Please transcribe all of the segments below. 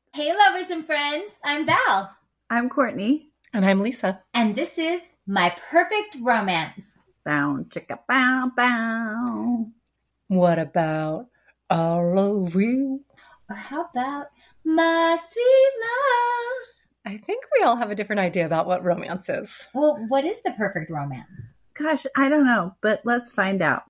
Hey, lovers and friends. I'm Val. I'm Courtney. And I'm Lisa. And this is My Perfect Romance. Bow, chicka, bow, bow. What about all of you? Or how about My Sweet Love? I think we all have a different idea about what romance is. Well, what is the perfect romance? Gosh, I don't know, but let's find out.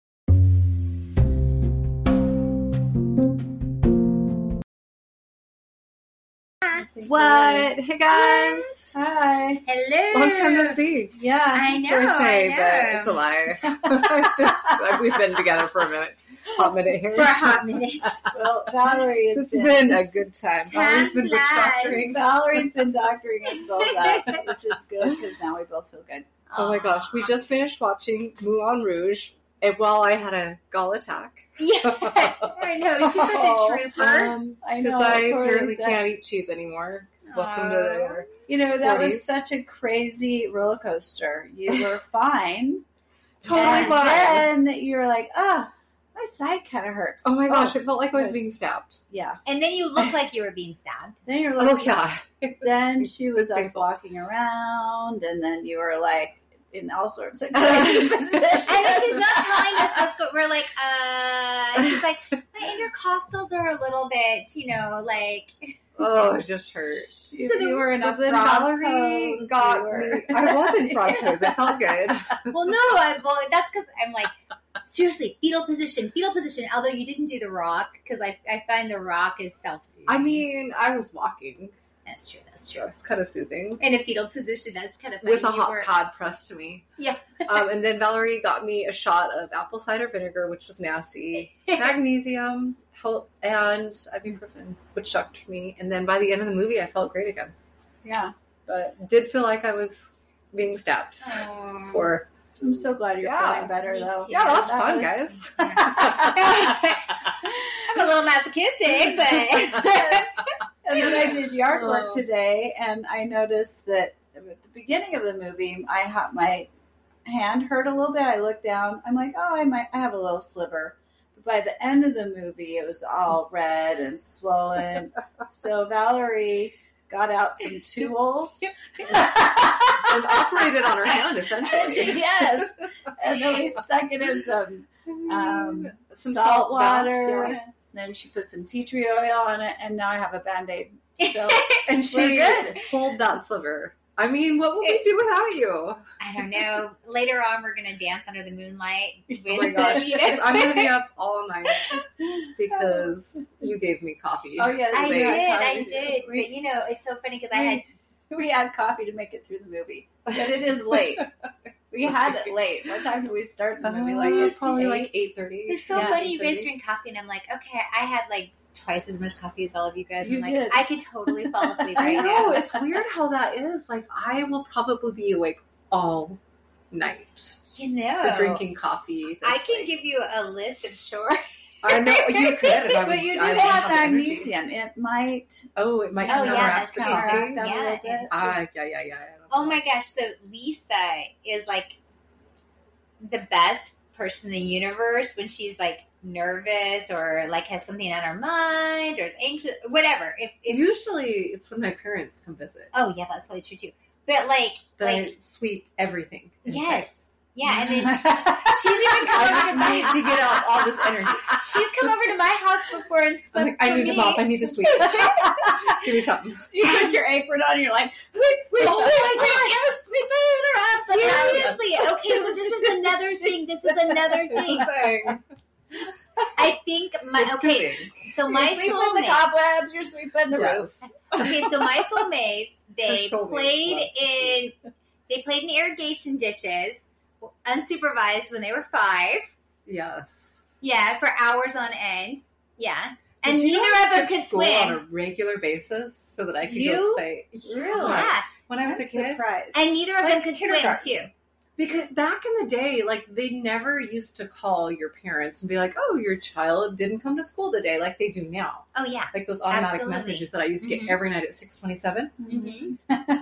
What? Hey, guys. Hi. Hello. Long time no see. Yeah. I know. Sorry to say, I know. but it's a lie. We've been together for a hot minute here. For a hot minute. Well, Valerie has It's been a good time. Time Valerie's been witch flies. doctoring. Valorie's been doctoring us both up, which is good because now we both feel good. Oh my gosh, we just finished watching Moulin Rouge, and while I had a gall attack. Yeah, I know. She's such a trooper. I Because know. I poor apparently Lisa. can't eat cheese anymore. Welcome to the... You know, that 40s. was such a crazy roller coaster. You were fine. Totally and fine. then you're like, my side kind of hurts. Oh my gosh, it felt like I was being stabbed. Yeah. And then you look like you were being stabbed. Then you're like, Oh yeah. Then she was up painful. walking around, and then you were like in all sorts of crazy positions. And then she's not telling us this, but we're like, she's like, my intercostals are a little bit, like. Oh, it just hurt. You were in a then frog Valerie pose, got you were- me. I was in frog pose. I felt good. Well, no, that's because I'm like, seriously, fetal position. Although you didn't do the rock, because I find the rock is self-soothing. I mean, I was walking. That's true. It's kind of soothing. In a fetal position, that's kind of funny. With a hot pad pressed to me. Yeah. And then Valerie got me a shot of apple cider vinegar, which was nasty, magnesium, and ibuprofen, which shocked me. And then by the end of the movie, I felt great again. Yeah. But did feel like I was being stabbed. Or I'm so glad you're feeling better, me though. too. yeah, that's That fun, was- guys. I'm a little masochistic, but. And then I did yard work today, and I noticed that at the beginning of the movie, my hand hurt a little bit. I looked down. I'm like, I have a little sliver. But by the end of the movie, it was all red and swollen. So Valerie got out some tools. And operated on her hand, essentially. Yes. And then we stuck it in some Some salt water. baths, yeah. Then she put some tea tree oil on it, and now I have a Band-Aid. So And she good. pulled that sliver. I mean, what would we do without you? I don't know. Later on, we're going to dance under the moonlight. Oh my gosh. I'm going to be up all night because you gave me coffee. Oh, yes. I we did. But, it's so funny because We had coffee to make it through the movie. But it is late. We had it late. What time did we start the movie? Probably 8? like 8:30. it's so Yeah, funny you guys 8:30. drink coffee, and I'm like, okay, I had like twice as much coffee as all of you guys. You I'm like, did. I could totally fall asleep I right know. now. It's weird how that is. Like, I will probably be awake all night You know. for drinking coffee. I that's can like- give you a list of chores. I know you could. If I But you I did would have the energy. magnesium. It might Oh, it might Oh, yeah, counteract that's the true. coffee. counteract that a little Yeah, bit. it's Yeah. Oh my gosh. So Lisa is like the best person in the universe when she's like nervous or like has something on her mind or is anxious, whatever. If Usually, it's when my parents come visit. oh yeah, that's totally true too. But like Sweep everything. in yes. Yeah, and then she's even sight. come I over just to my need to get out all this energy. she's come over to my house before and I'm spoke like, I for need to me. mop. I need to sweep. Give me something. You put your apron on and you're like, Oh my gosh. yes, we better us. Seriously. Okay, so this is another thing. This is another thing. Thing. I think It's soothing. so my You're sweeping the soulmate. cobwebs, you're sweeping the Yes. roof. Okay, so my soulmates, they Her soulmates played love to in irrigation ditches, unsupervised when they were 5. Yes. Yeah, for hours on end. Yeah, and Did you neither guys of them skip could school on swim. a regular basis so that I could You? go play. Really? Yeah, When I was I'm a kid. surprised. and neither of them Like could swim kindergarten. too. Because back in the day, like, they never used to call your parents and be like, oh, your child didn't come to school today, like they do now. Oh, yeah. Like those automatic Absolutely. messages that I used to get Mhm. every night at 6:27. Mm-hmm.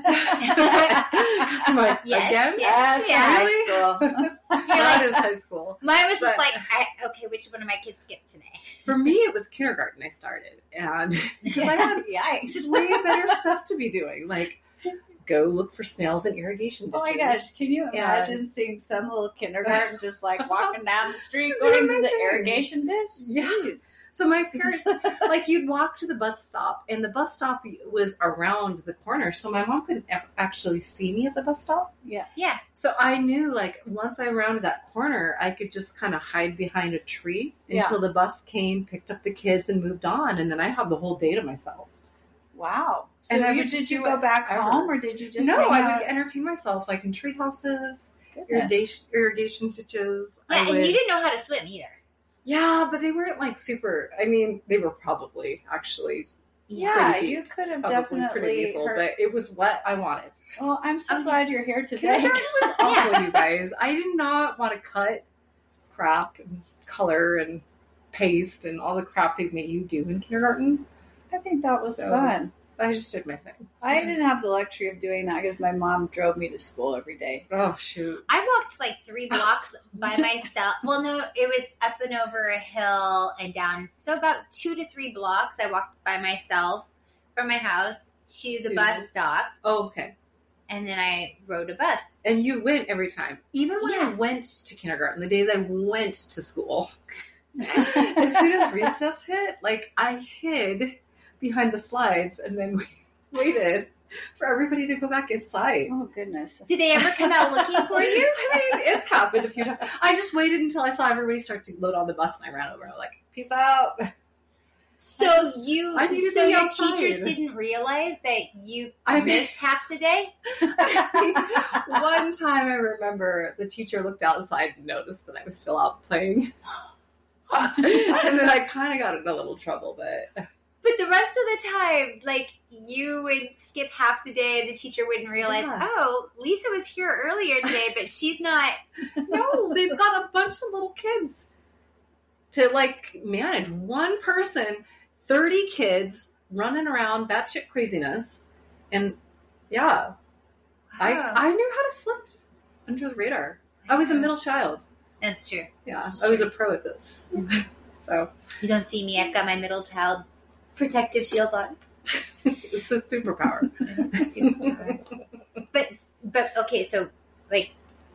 I'm like, Yes, again? yes. That's Yeah. high school. That is high school. Mine was just But- like, okay, which one of my kids skipped today? For me, it was kindergarten I started. And because I had Yikes. way better stuff to be doing. Like, go look for snails in irrigation ditches. Oh my gosh, can you Yeah. imagine seeing some little kindergarten just like walking down the street Doing going to my the thing. irrigation ditch? Yeah. Jeez. So my parents, like, you'd walk to the bus stop, and the bus stop was around the corner, so my mom couldn't actually see me at the bus stop. Yeah. Yeah. So I knew, like, once I rounded that corner, I could just kind of hide behind a tree until the bus came, picked up the kids, and moved on, and then I had the whole day to myself. Wow. So And I you, would just did you do go it back ever. home or did you just No, hang I out? would entertain myself, like, in tree houses, Goodness. irrigation ditches. Yeah, I and would- you didn't know how to swim either. Yeah, but they weren't, like, super, I mean, they were probably, actually, Yeah, pretty you could have probably definitely pretty lethal, heard. but it was what I wanted. Well, I'm so Okay. glad you're here today. Kindergarten was awful, you guys. I did not want to cut crap and color and paste and all the crap they made you do in kindergarten. I think that was So- fun. I just did my thing. I didn't have the luxury of doing that because my mom drove me to school every day. Oh, shoot. I walked like 3 blocks by myself. Well, no, it was up and over a hill and down. So about 2 to 3 blocks I walked by myself from my house to the To- bus stop. Oh, okay. And then I rode a bus. And you went every time. Even when I Yeah. went to kindergarten, the days I went to school, as soon as recess hit, like, I hid behind the slides and then waited for everybody to go back inside. Oh, goodness. Did they ever come out looking for you? I mean, it's happened a few times. I just waited until I saw everybody start to load on the bus and I ran over. I was like, peace out. So I needed so to be your outside. teachers didn't realize that you I mean- missed half the day? One time I remember the teacher looked outside and noticed that I was still out playing. And then I kind of got in a little trouble, but But the rest of the time, like, you would skip half the day and the teacher wouldn't realize, Yeah. oh, Lisa was here earlier today, but she's not. no, they've got a bunch of little kids to, like, manage. One person, 30 kids running around, batshit craziness. And yeah, Wow. I knew how to slip under the radar. I was a middle child. That's true. Yeah, That's I was true. a pro at this. So You don't see me. I've got my middle child protective shield on. it's a superpower. That's a superpower. But okay, so like,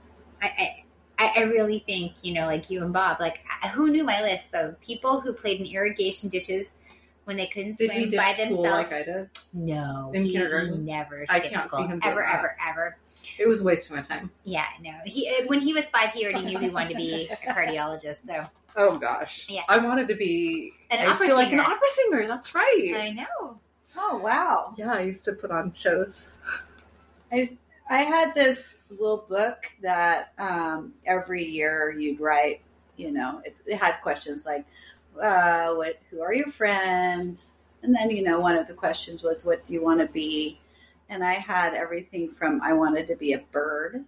I really think, you know, like you and Bob, like, who knew my list? So people who played in irrigation ditches when they couldn't Did swim he ditch by school themselves. like I did? No, In he kindergarten? never I skipped can't school see him doing ever, that. ever. It was a waste of my time. Yeah, no. When he was 5, he already knew he wanted to be a cardiologist. So Oh gosh. Yeah. I wanted to be An I opera feel like singer. an opera singer, that's right. I know. Oh, wow. Yeah, I used to put on shows. I had this little book that every year you'd write, you know, it had questions like, who are your friends? And then, you know, one of the questions was, what do you want to be? And I had everything from I wanted to be a bird.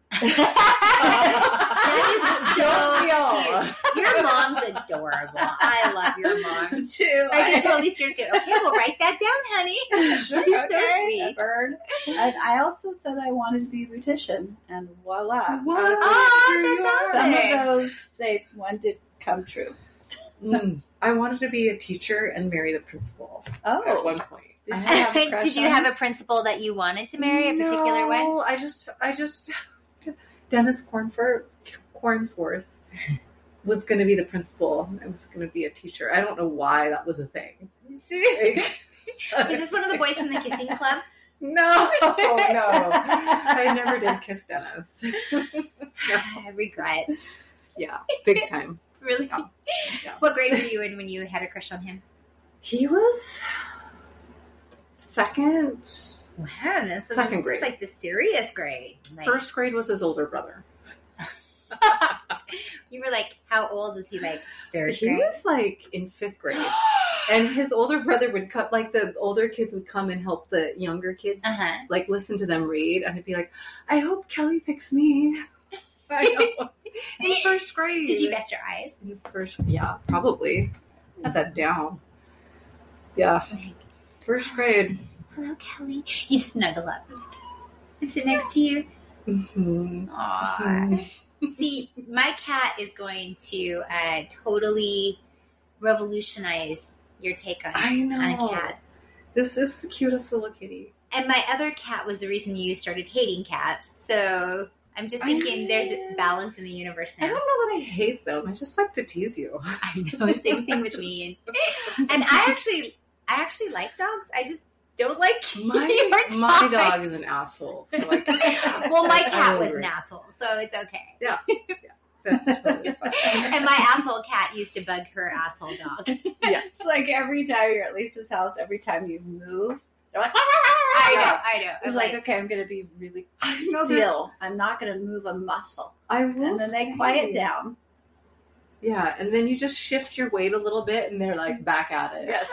That is Don't we all? so cute. Your mom's adorable. I love your mom. Too. I can totally see her go, okay, we'll write that down, honey. She's so A sweet. bird. And I also said I wanted to be a beautician, and voila. What? Oh, that's Some awesome. of those, one did come true. I wanted to be a teacher and marry the principal at Oh, one point. did you have a crush Did you on have him? a principal that you wanted to marry, a particular one? No, I just Dennis Cornforth was going to be the principal. I was going to be a teacher. I don't know why that was a thing. Is this one of the boys from the Kissing Club? No, no. I never did kiss Dennis. Regrets. Yeah, big time. Really? Yeah. Yeah. What grade were you in when you had a crush on him? He was second. Wow, this Second is grade. like the serious grade. Like, First grade was his older brother. you were like, how old is he? Like third He grade? was like in 5th grade. And his older brother would come, like the older kids would come and help the younger kids, Uh-huh. like listen to them read. And I'd be like, I hope Kelly picks me. I know. In first grade. Did you bet your eyes? In first, yeah, probably. Had that down. Yeah. Like, First grade. hello, Kelly. You snuggle up and sit next to you. Mm-hmm. Aww. See, my cat is going to totally revolutionize your take on I know. on cats. This is the cutest little kitty. And my other cat was the reason you started hating cats. So I'm just thinking there's a balance in the universe I now. don't know that I hate them. I just like to tease you. I know, same thing with me. And I actually like dogs. I just don't like My dog is an asshole. So like, well, my cat was an asshole, so it's okay. Yeah. That's totally fine. And my asshole cat used to bug her asshole dog. Yeah. It's like every time you're at Lisa's house, every time you move, they're like, I know. It's like, okay, I'm going to be really know still. I'm not going to move a muscle. I will. And then they say. quiet down. Yeah, and then you just shift your weight a little bit, and they're like back at it. Yes.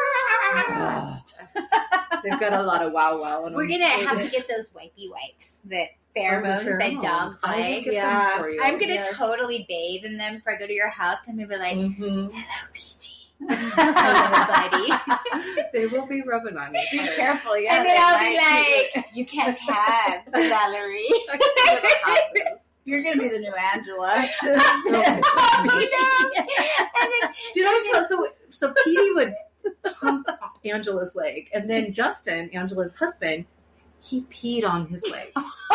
They've got a lot of wow. We're gonna have to get those wipey wipes, the pheromones that dogs I will like. get Yeah. them for you. I'm gonna Yes. totally bathe in them before I go to your house. I'm gonna be like, Mhm. "Hello, PT. Hello, buddy." They will be rubbing on you. Be careful, yeah. And then I'll be like, "You can't have Valerie." You're going to be the new Angela. You know? And then Did I tell? So Petey would pump Angela's leg, and then Justin, Angela's husband, he peed on his leg.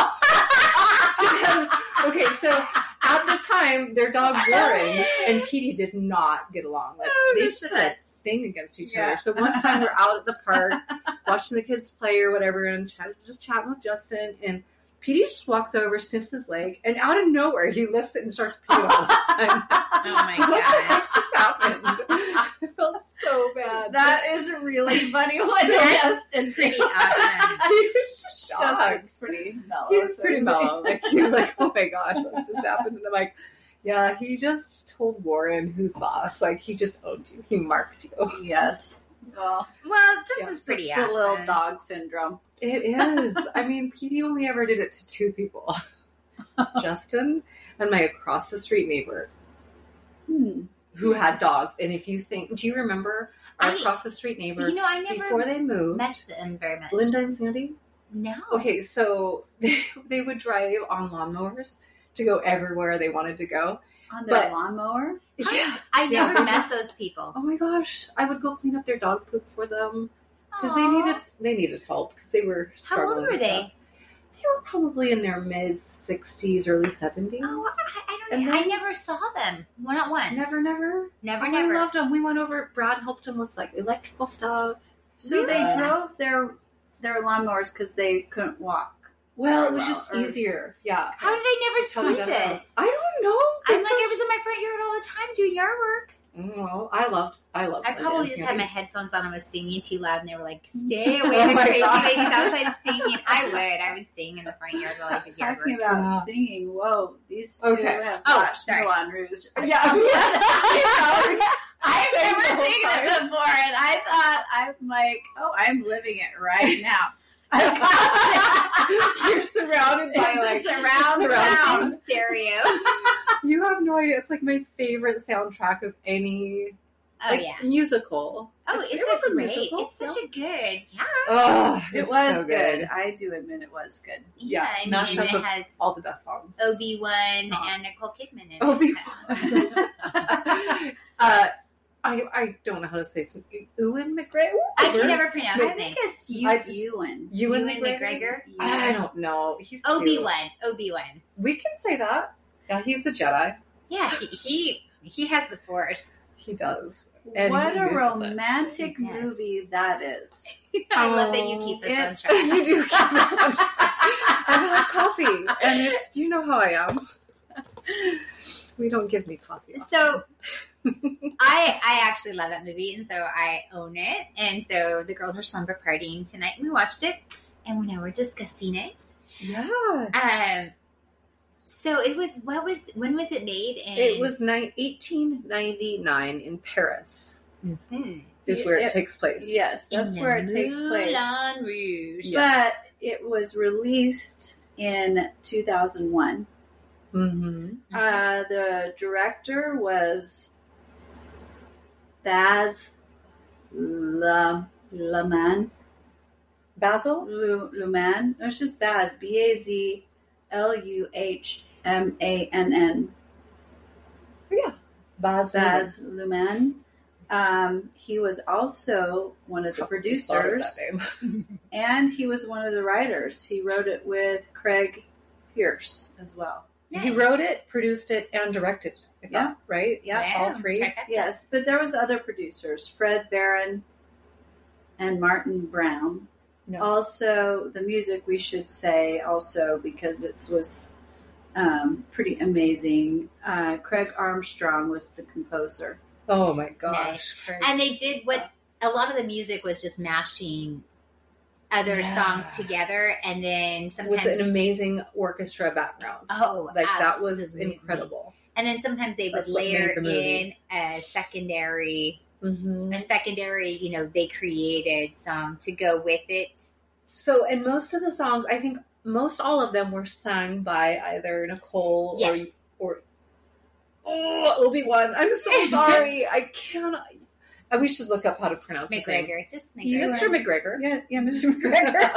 Because, okay, so at the time, their dog Warren and Petey did not get along. Like they that's just the had a best. thing against each Yeah. other. So one time we're out at the park watching the kids play or whatever, and just chatting with Justin, and Petey just walks over, sniffs his leg, and out of nowhere he lifts it and starts peeing all the time. Oh my What the gosh. heck just happened? I felt so bad. That is a really funny one. That's Justin. pretty awesome. He was just shocked. Justin's pretty mellow. He was pretty mellow. Like he was like, "Oh my gosh, that's just happened." And I'm like, "Yeah, he just told Warren who's boss. Like he just owned you. He marked you." Yes. Well, Well, Justin's pretty it's awesome. a little dog syndrome. It is. I mean, Petey only ever did it to two people: Justin and my across the street neighbor, who had dogs. And if you think, do you remember our across the street neighbor? You know, I never Before they moved, met them very much. Linda and Sandy. No. Okay, so they would drive on lawnmowers to go everywhere they wanted to go. On their But- lawnmower? Yeah. I Yeah, never they met just- those people. Oh my gosh, I would go clean up their dog poop for them because Aw. they needed help because they were How struggling. old were and they? stuff. They were probably in their mid 60s, early 70s. Oh, I And don't know. I then- never saw them. Well, not once. Never. Never, Oh, never. I loved them. We went over. Brad helped them with like electrical stuff. So they Yeah. drove their lawnmowers because they couldn't walk. Well, it was just Or- easier. Yeah. How did I Just how never they see got it out. this? I don't know. I'm like, I was in my front yard all the time doing yard work. Well, I loved. I Linda probably and just had Sandy. my headphones on and was singing too loud, and they were like, "Stay away Oh from my crazy God. ladies outside singing." I would sing in the front yard while I did yard Talking work. about Yeah. singing, whoa, these two Okay. have Oh, watched sorry. Moulin Rouge. Yeah. I've Saying never the whole seen time. it before, and I thought, I'm like, oh, I'm living it right now. You're surrounded by like It's a surround surround sound. In stereo. You have no idea. It's like my favorite soundtrack of any Oh like, yeah. musical. Oh, it it's was a great. musical, It's such yeah. a good. Yeah. Oh, It was good. I do admit it was good. Yeah, I mean, mashup it of has all the best songs. Obi-Wan Oh. and Nicole Kidman in it. Obi-Wan. I don't know how to say some Ewan McGregor. I can never pronounce I his name. think it's Ewan Ewan McGregor. McGregor? I don't know. He's cute. Obi-Wan. We can say that. Yeah, he's a Jedi. Yeah, he has the Force. He does. And What he a uses it. romantic He does. movie that is. I love that you keep this on it's- track. You do keep us on track. I've had coffee, and it's you know how I am. We don't give me coffee. So I actually love that movie, and so I own it. And so the girls were slumber partying tonight, and we watched it, and we now we're discussing it. Yeah. So it was when was it made? And It was 1899 in Paris. Is where it It- takes place. Yes, that's where it takes place. Moulin Rouge. Yes. But it was released in 2001. Mm-hmm. The director was Baz Luhrmann. Basil? Luhrmann. No, it's just Baz. Bazluhmann. Yeah. Baz Luhrmann. He was also one of the producers, and he was one of the writers. He wrote it with Craig Pierce as well. Nice. He wrote it, produced it, and directed it. Yeah. Right? Yeah. All three? Yes, but there was other producers, Fred Barron and Martin Brown. No. Also, the music, we should say, also, because it was pretty amazing. Craig Armstrong was the composer. Oh my gosh. Nice. And they did what a lot of the music was just mashing other songs together, and then sometimes with an amazing orchestra background. Oh, like absolutely. that was incredible. And then sometimes they would layer in a secondary, they created song to go with it. So, and most of the songs, I think most all of them were sung by either Nicole or Obi-Wan. I'm so sorry. I cannot. We should look up how to pronounce McGregor. Just McGregor. Mr. McGregor. Yeah, Mr. McGregor.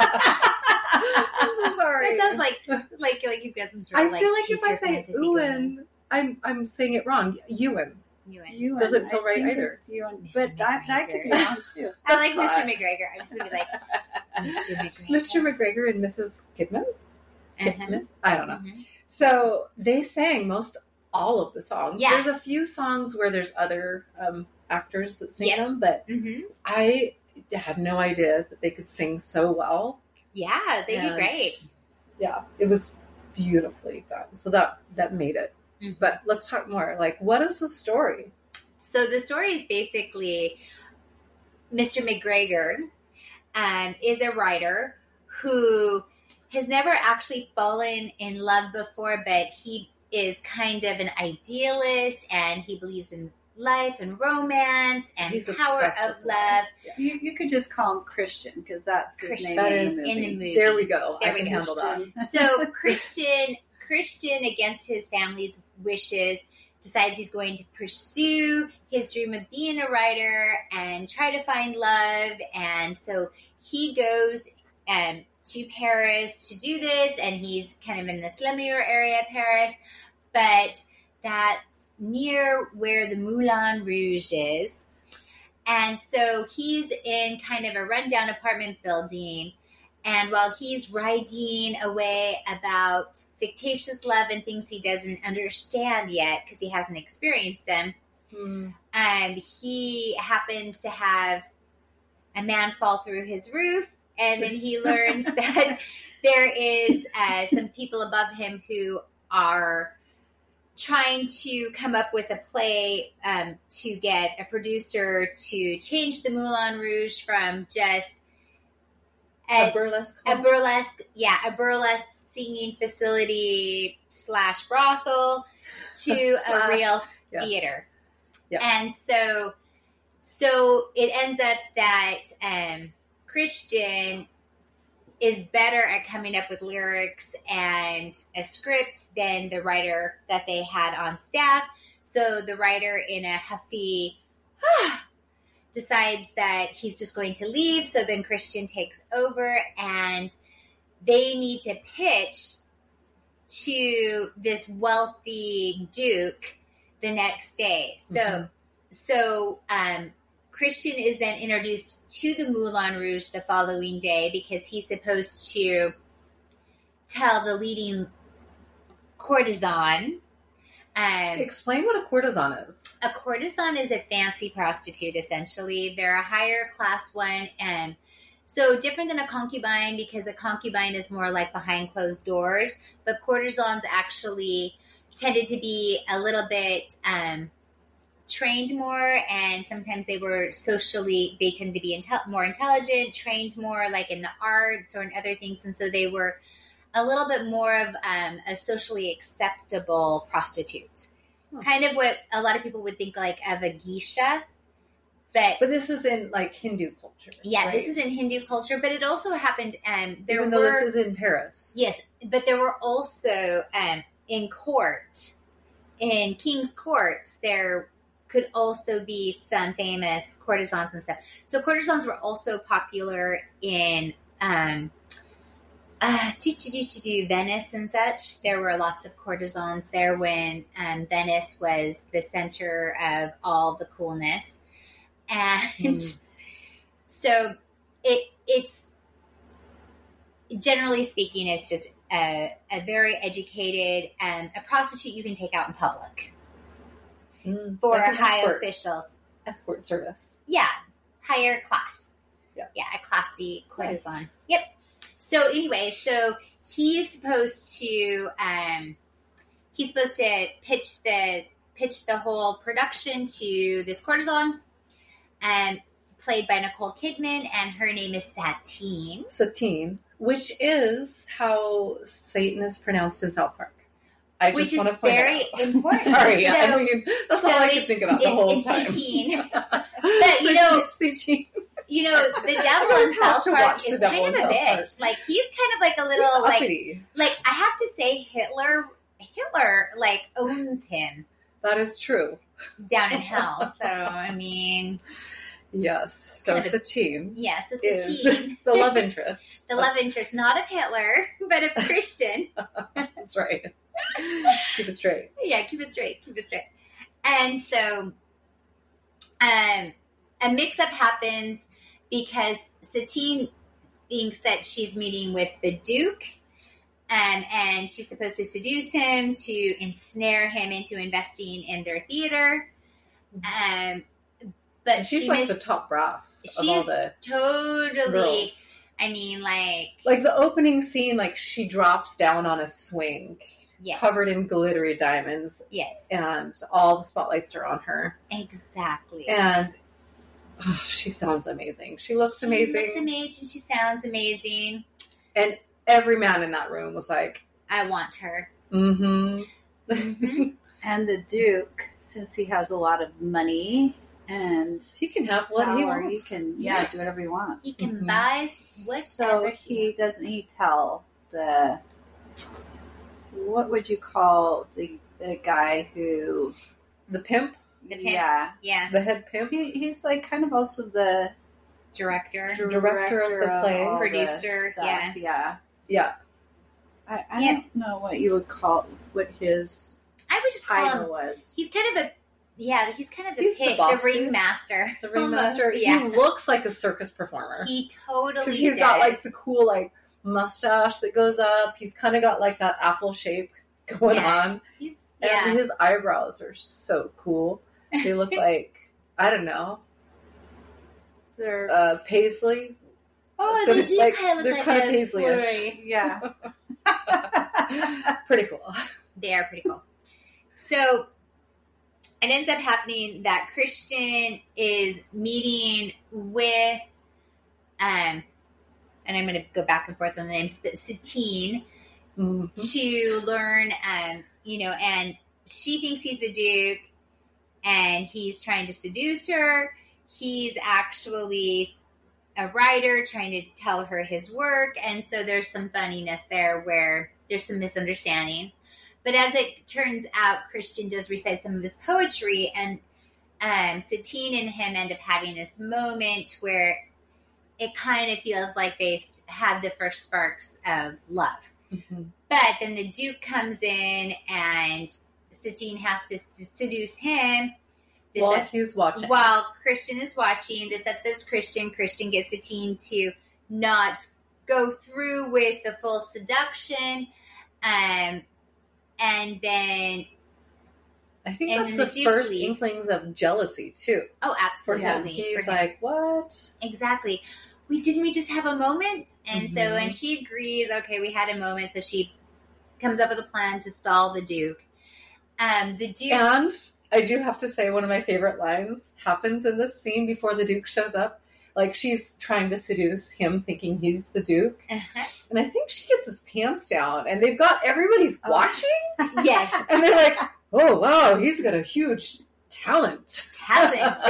I'm so sorry. It sounds like you guys some sort of I feel like if I say Ewan, I'm saying it wrong. Ewan. Doesn't feel right either. But that could be wrong too. I like Mr. McGregor. I'm just going to be like, Mr. McGregor. Mr. McGregor and Mrs. Kidman? Uh-huh. I don't know. Mm-hmm. So they sang all of the songs. Yeah. There's a few songs where there's other actors that sing them, but I had no idea that they could sing so well. Yeah, they do great. Yeah, it was beautifully done. So that made it. Mm-hmm. But let's talk more. Like, what is the story? So the story is basically Mr. McGregor is a writer who has never actually fallen in love before, but he is kind of an idealist, and he believes in life and romance and power of love. Yeah. You could just call him Christian, because that's his name in the movie. There we go. I can handle that. So Christian, against his family's wishes, decides he's going to pursue his dream of being a writer and try to find love. And so he goes to Paris to do this, and he's kind of in the slummier area of Paris, but that's near where the Moulin Rouge is. And so he's in kind of a rundown apartment building, and while he's writing away about fictitious love and things he doesn't understand yet because he hasn't experienced them, he happens to have a man fall through his roof, and then he learns that there is some people above him who are trying to come up with a play to get a producer to change the Moulin Rouge from just a burlesque singing facility / brothel to a real theater. Yep. And so it ends up that Christian is better at coming up with lyrics and a script than the writer that they had on staff. So the writer, in a huffy, decides that he's just going to leave. So then Christian takes over, and they need to pitch to this wealthy duke the next day. So Christian is then introduced to the Moulin Rouge the following day, because he's supposed to tell the leading courtesan. Explain what a courtesan is. A courtesan is a fancy prostitute, essentially. They're a higher class one, and so different than a concubine, because a concubine is more like behind closed doors, but courtesans actually tended to be a little bit trained more, and sometimes they tend to be more intelligent, trained more like in the arts or in other things, and so they were a little bit more of a socially acceptable prostitute. Kind of what a lot of people would think like of a geisha. But this is in like Hindu culture. Yeah, right? This is in Hindu culture, but it also happened. Even though this is in Paris. Yes, but there were also in court, in king's courts, there could also be some famous courtesans and stuff. So courtesans were also popular in Venice and such. There were lots of courtesans there when Venice was the center of all the coolness. And so it's generally speaking, it's just a very educated, a prostitute you can take out in public for like high escort. Officials. Escort service. Yeah, higher class. Yeah, a classy courtesan. Nice. Yep. So anyway, so he's supposed to pitch the whole production to this courtesan, played by Nicole Kidman, and her name is Satine. Satine, which is how Satan is pronounced in South Park. I Which just is want to point very out. important. Sorry, So- I mean, that's all I could think about the whole time. Satine. But, Satine. You know, the devil always in have South to Park watch is the devil kind of in a South Park. bitch. Like, he's kind of like a He's little, like uppity. I have to say Hitler, like, owns him That is true. down in hell. So, I mean, Yes. So Kind of- Satine yes, a is Satine. the love interest. The love interest, not of Hitler, but of Christian. That's right. Keep it straight. Yeah, keep it straight. And so, a mix-up happens because Satine thinks that she's meeting with the Duke, and she's supposed to seduce him to ensnare him into investing in their theater. But And she's she like the top brass of all She's the totally. girls. I mean, like the opening scene, like she drops down on a swing, yes, covered in glittery diamonds, yes, and all the spotlights are on her. exactly. And she sounds amazing. She looks amazing. She looks amazing. She sounds amazing. And every man in that room was like, I want her. mm-hmm. Mhm. And the Duke, since he has a lot of money and He can have what he power, wants. he can do whatever he wants. He can Mhm. buy whatever So he doesn't he tell the what would you call the guy who The pimp, The pimp. yeah the head pimp. he's like kind of also the Director. Director of the play. all the Producer, stuff. yeah Yeah. I Yeah. don't know what you would call what his I would just call title him. was. He's kind of he's kind of the He's the pit, boss the dude. ringmaster. The ringmaster. Almost, yeah. He looks like a circus performer. He totally Because he's does. got like the cool like mustache that goes up. He's kind of got like that apple shape going Yeah. on. He's And his eyebrows are so cool. They look like, I don't know, They're paisley. Oh, So they it's do like- kind of they're look like kinda a paisley-ish. flurry. yeah. Pretty cool. They are pretty cool. So it ends up happening that Christian is meeting with, and I'm going to go back and forth on the names, Satine, Mhm. to learn, and she thinks he's the Duke, and he's trying to seduce her. He's actually a writer trying to tell her his work, and so there's some funniness there where there's some misunderstandings. But as it turns out, Christian does recite some of his poetry, and Satine and him end up having this moment where it kind of feels like they have the first sparks of love. Mhm. But then the Duke comes in, and Satine has to seduce him. While he's watching. While Christian is watching, this upsets Christian. Christian gets Satine to not go through with the full seduction. And then, I think and that's then the the Duke first leaves. inklings of jealousy, too. oh, For him. absolutely. He's For him. like, what? Exactly. Didn't we just have a moment? And so, Mhm. and she agrees, okay, we had a moment. So she comes up with a plan to stall the Duke. The Duke. And I do have to say, one of my favorite lines happens in this scene before the Duke shows up. Like, she's trying to seduce him, thinking he's the Duke. Uh-huh. And I think she gets his pants down, and they've got everybody's watching. Yes. And they're like, oh, wow, he's got a huge talent. Talent.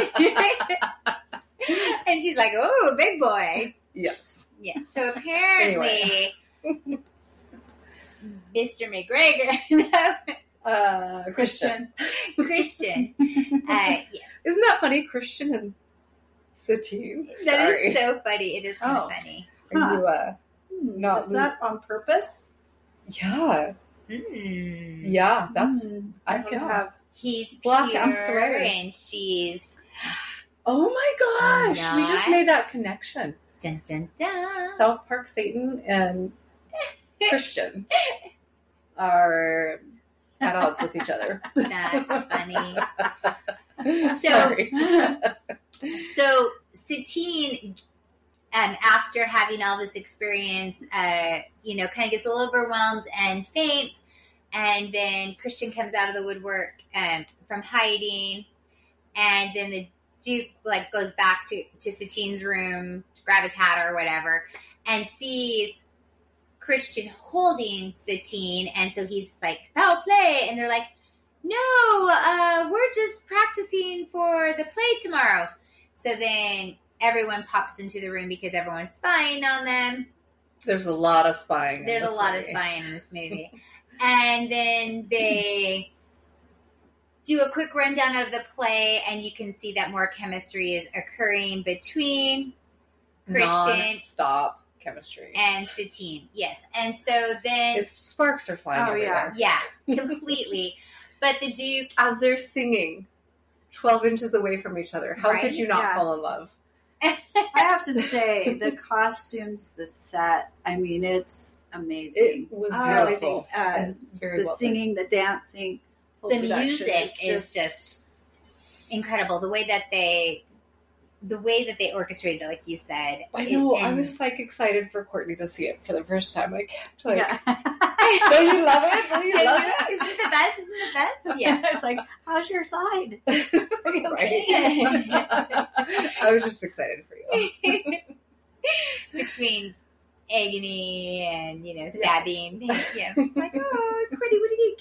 And she's like, oh, big boy. Yes. Yes. So apparently, Mr. McGregor. Christian. Christian. Yes. Isn't that funny? Christian and Satine. That is so funny. It is kind of funny. Are you, is that on purpose? Yeah. Yeah, that's... I could have... He's we'll pure have to ask the writer. And she's... Oh my gosh! We just made that connection. Dun, dun, dun. South Park Satan and Christian are at odds with each other. That's funny. So Satine, after having all this experience, kind of gets a little overwhelmed and faints. And then Christian comes out of the woodwork from hiding. And then the Duke goes back to Satine's room to grab his hat or whatever and sees Christian holding Satine. And so he's like, foul play. And they're like, no, we're just practicing for the play tomorrow. So then everyone pops into the room because everyone's spying on them. There's a lot of spying. There's a lot of spying in this movie. And then they do a quick rundown of the play, and you can see that more chemistry is occurring between Christian stop chemistry and Satine. Yes. And so then sparks are flying everywhere. Yeah, completely. But the Duke, as they're singing 12 inches away from each other, how could you not fall in love? I have to say, the costumes, the set, I mean, it's amazing. It was beautiful. And very the singing, the dancing, the music is just incredible. The way that they orchestrated it, like you said. I know. I was excited for Courtney to see it for the first time. I kept don't you love it? Don't you love it? Isn't it the best? Isn't it the best? Yeah. I was like, how's your side? Okay. I was just excited for you. Between agony and, stabbing. Yeah. Like, oh, Courtney, what do you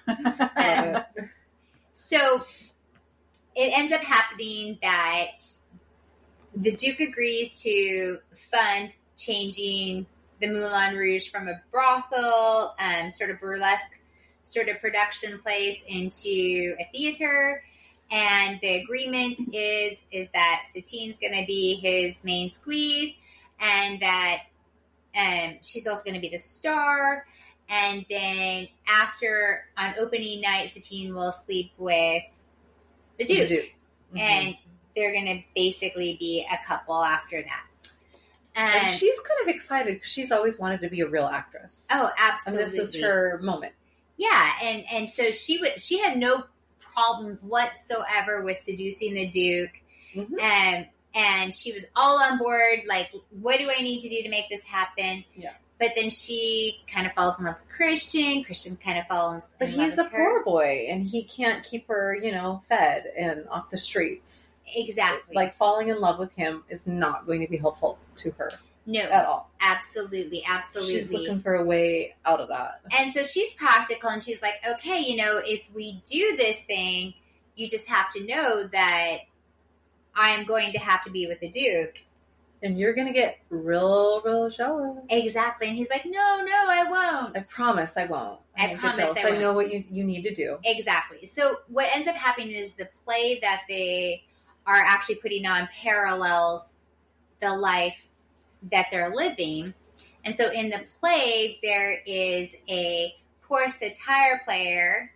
think? So it ends up happening that the Duke agrees to fund changing the Moulin Rouge from a brothel, sort of burlesque sort of production place into a theater. And the agreement is that Satine's going to be his main squeeze, and that she's also going to be the star. And then on opening night, Satine will sleep with the Duke. Mm-hmm. And they're going to basically be a couple after that. And she's kind of excited because she's always wanted to be a real actress. Oh, absolutely. And this is her moment. Yeah, and so she had no problems whatsoever with seducing the Duke. Mm-hmm. And she was all on board, like, what do I need to do to make this happen? Yeah. But then she kind of falls in love with Christian. Christian kind of falls in love with her. But he's a poor boy, and he can't keep her, fed and off the streets. Exactly. Like, falling in love with him is not going to be helpful to her. No. At all. Absolutely. She's looking for a way out of that. And so she's practical, and she's like, okay, if we do this thing, you just have to know that I am going to have to be with the Duke. And you're going to get real, real jealous. Exactly. And he's like, no, I won't. I promise I won't. I promise I won't. I know what you need to do. Exactly. So what ends up happening is the play that they are actually putting on parallels the life that they're living. And so in the play, there is a poor guitar player,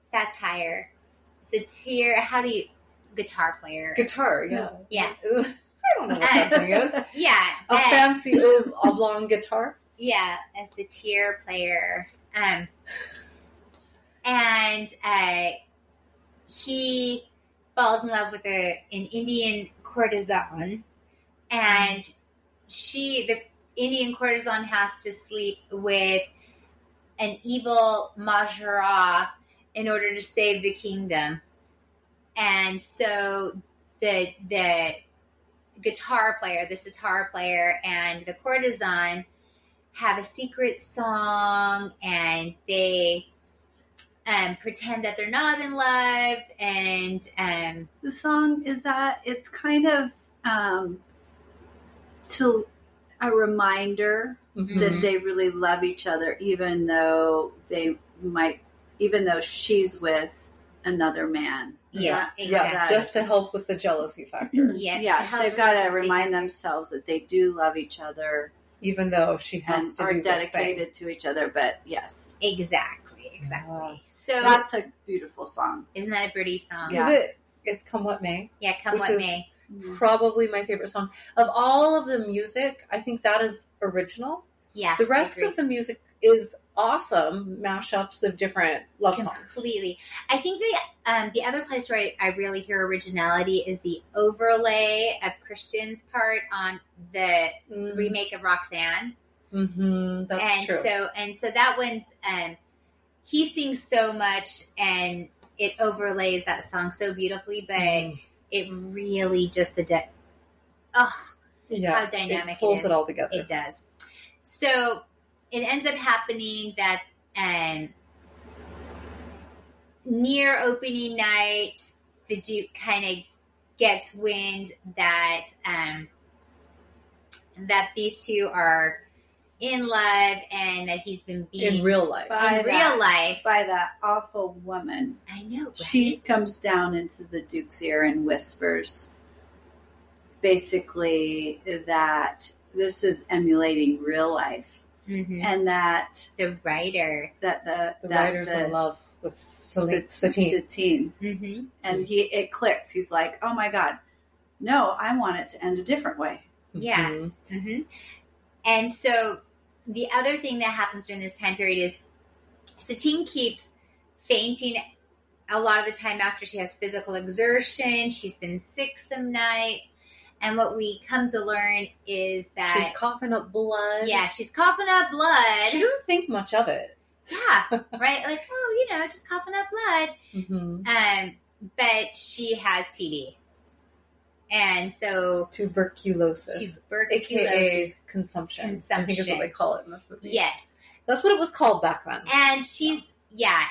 yeah. Yeah. I don't know what that thing is. Yeah. A fancy oblong guitar. Yeah, a satyr player. He falls in love with an Indian courtesan, and the Indian courtesan has to sleep with an evil Mahara in order to save the kingdom. And so the guitar player, the sitar player, and the courtesan have a secret song, and they pretend that they're not in love. And the song is that it's kind of a reminder Mhm. that they really love each other, even though she's with another man. Yes, Yeah, exactly. just to help with the jealousy factor. Yeah, Yes, they've got to remind themselves that they do love each other, Even though she has and to are do this thing. dedicated to each other. But yes, Exactly. Wow. So that's a beautiful song. isn't that a pretty song? Yeah. It's Come What May. Yeah, come Which what is- may. Probably my favorite song. Of all of the music, I think that is original. Yeah, The rest of the music is awesome mashups of different love songs. completely. I think the other place where I really hear originality is the overlay of Christian's part on the remake of Roxanne. Mm-hmm. That's and true. So that one's he sings so much and it overlays that song so beautifully, but it really just how dynamic it pulls is. it all together. It does. So it ends up happening that near opening night, the Duke kind of gets wind that that these two are in love and that he's been being In real life. By real life. by that awful woman. I know. Right? She comes down into the Duke's ear and whispers, basically, that this is emulating real life, Mhm. and that The writer. The writer's in love with Satine. Satine. Mm-hmm. And it clicks. He's like, "Oh my God, no! I want it to end a different way." Yeah. Mhm. Mm-hmm. And so the other thing that happens during this time period is Satine keeps fainting a lot of the time after she has physical exertion. She's been sick some nights. And what we come to learn is that She's coughing up blood. yeah, she's coughing up blood. She didn't think much of it. Yeah, right? Like, oh, just coughing up blood. Mm-hmm. But she has TB. And so Tuberculosis. AKA consumption. I think is what they call it in this movie. Yes. That's what it was called back then. And she's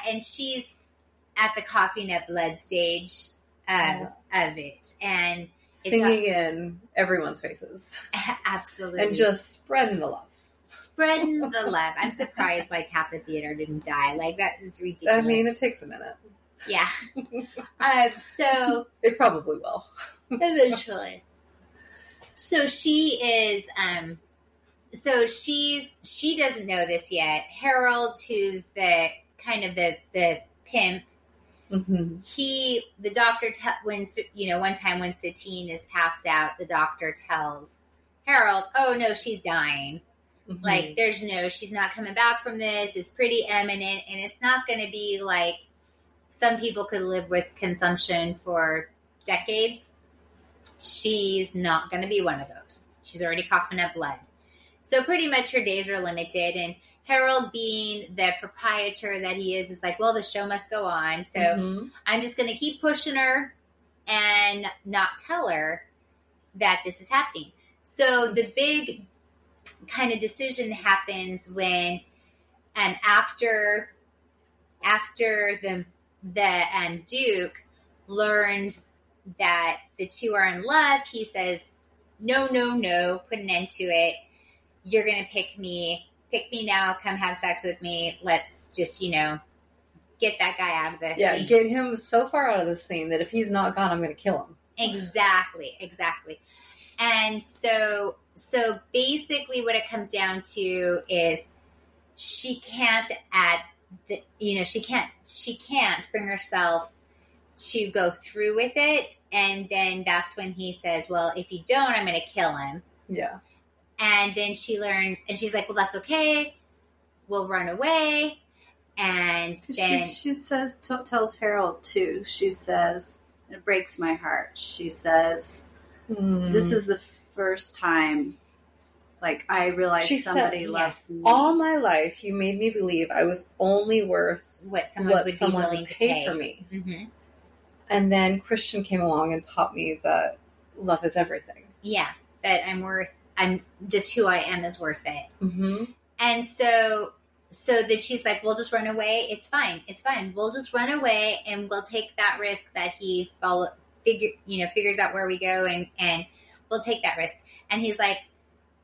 at the coughing up blood stage of it. And Singing in everyone's faces. absolutely. And just spreading the love. spreading the love. I'm surprised like half the theater didn't die. Like that is ridiculous. I mean, it takes a minute. Yeah. So It probably will. eventually. So she is she doesn't know this yet. Harold, who's the kind of the pimp, Mm-hmm. the doctor one time when Satine is passed out, the doctor tells Harold, "Oh no, she's dying. Mm-hmm. Like she's not coming back from this. It's pretty imminent, and it's not going to be like some people could live with consumption for decades. She's not going to be one of those. She's already coughing up blood. So pretty much her days are limited, and Harold, being the proprietor that he is like, well, the show must go on. So Mm-hmm. I'm just going to keep pushing her and not tell her that this is happening. So the big kind of decision happens when after the Duke learns that the two are in love, he says, no, put an end to it. You're going to pick me now, come have sex with me. Let's just, get that guy out of the scene. Get him so far out of the scene that if he's not gone, I'm going to kill him. Exactly. And so basically what it comes down to is she can't she can't bring herself to go through with it. And then that's when he says, well, if you don't, I'm going to kill him. Yeah. And then she learns, and she's like, well, that's okay. We'll run away. And then she says, tells Harold too. She says, it breaks my heart. She says, this is the first time, like, I realized somebody loves me. All my life, you made me believe I was only worth what someone would be willing to pay for me. Mm-hmm. And then Christian came along and taught me that love is everything. Yeah, that I'm just who I am is worth it. Mm-hmm. And so then she's like, we'll just run away. It's fine. We'll just run away and we'll take that risk that he figures out where we go and we'll take that risk. And he's like,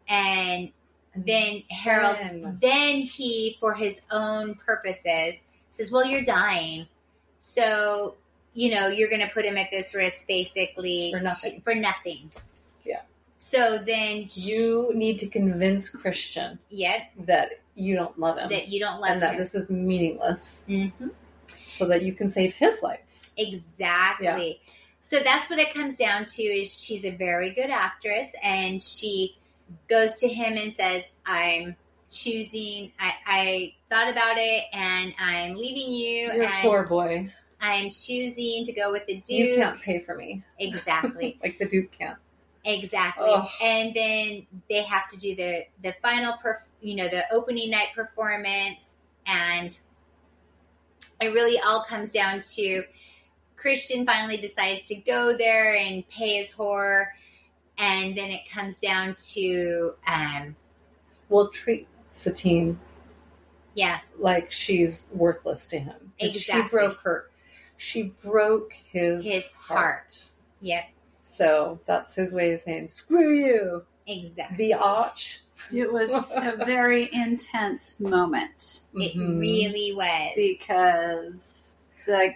And then Harold, then he, for his own purposes, says, well, you're dying. So, you're going to put him at this risk basically for nothing. Yeah. So then you need to convince Christian that you don't love him. That you don't love him. And that this is meaningless. Mm-hmm. So that you can save his life. Exactly. Yeah. So that's what it comes down to is she's a very good actress, and she goes to him and says, I'm choosing, I thought about it, and I'm leaving you. You're a poor boy. I'm choosing to go with the Duke. You can't pay for me. Exactly. Like the Duke can't. Exactly. Ugh. And then they have to do the final, the opening night performance, and it really all comes down to Christian finally decides to go there and pay his whore, and then it comes down to we'll treat Satine like she's worthless to him. Exactly. She broke his heart. Yep. So that's his way of saying, screw you. Exactly. The arch. It was a very intense moment. It really was. Because the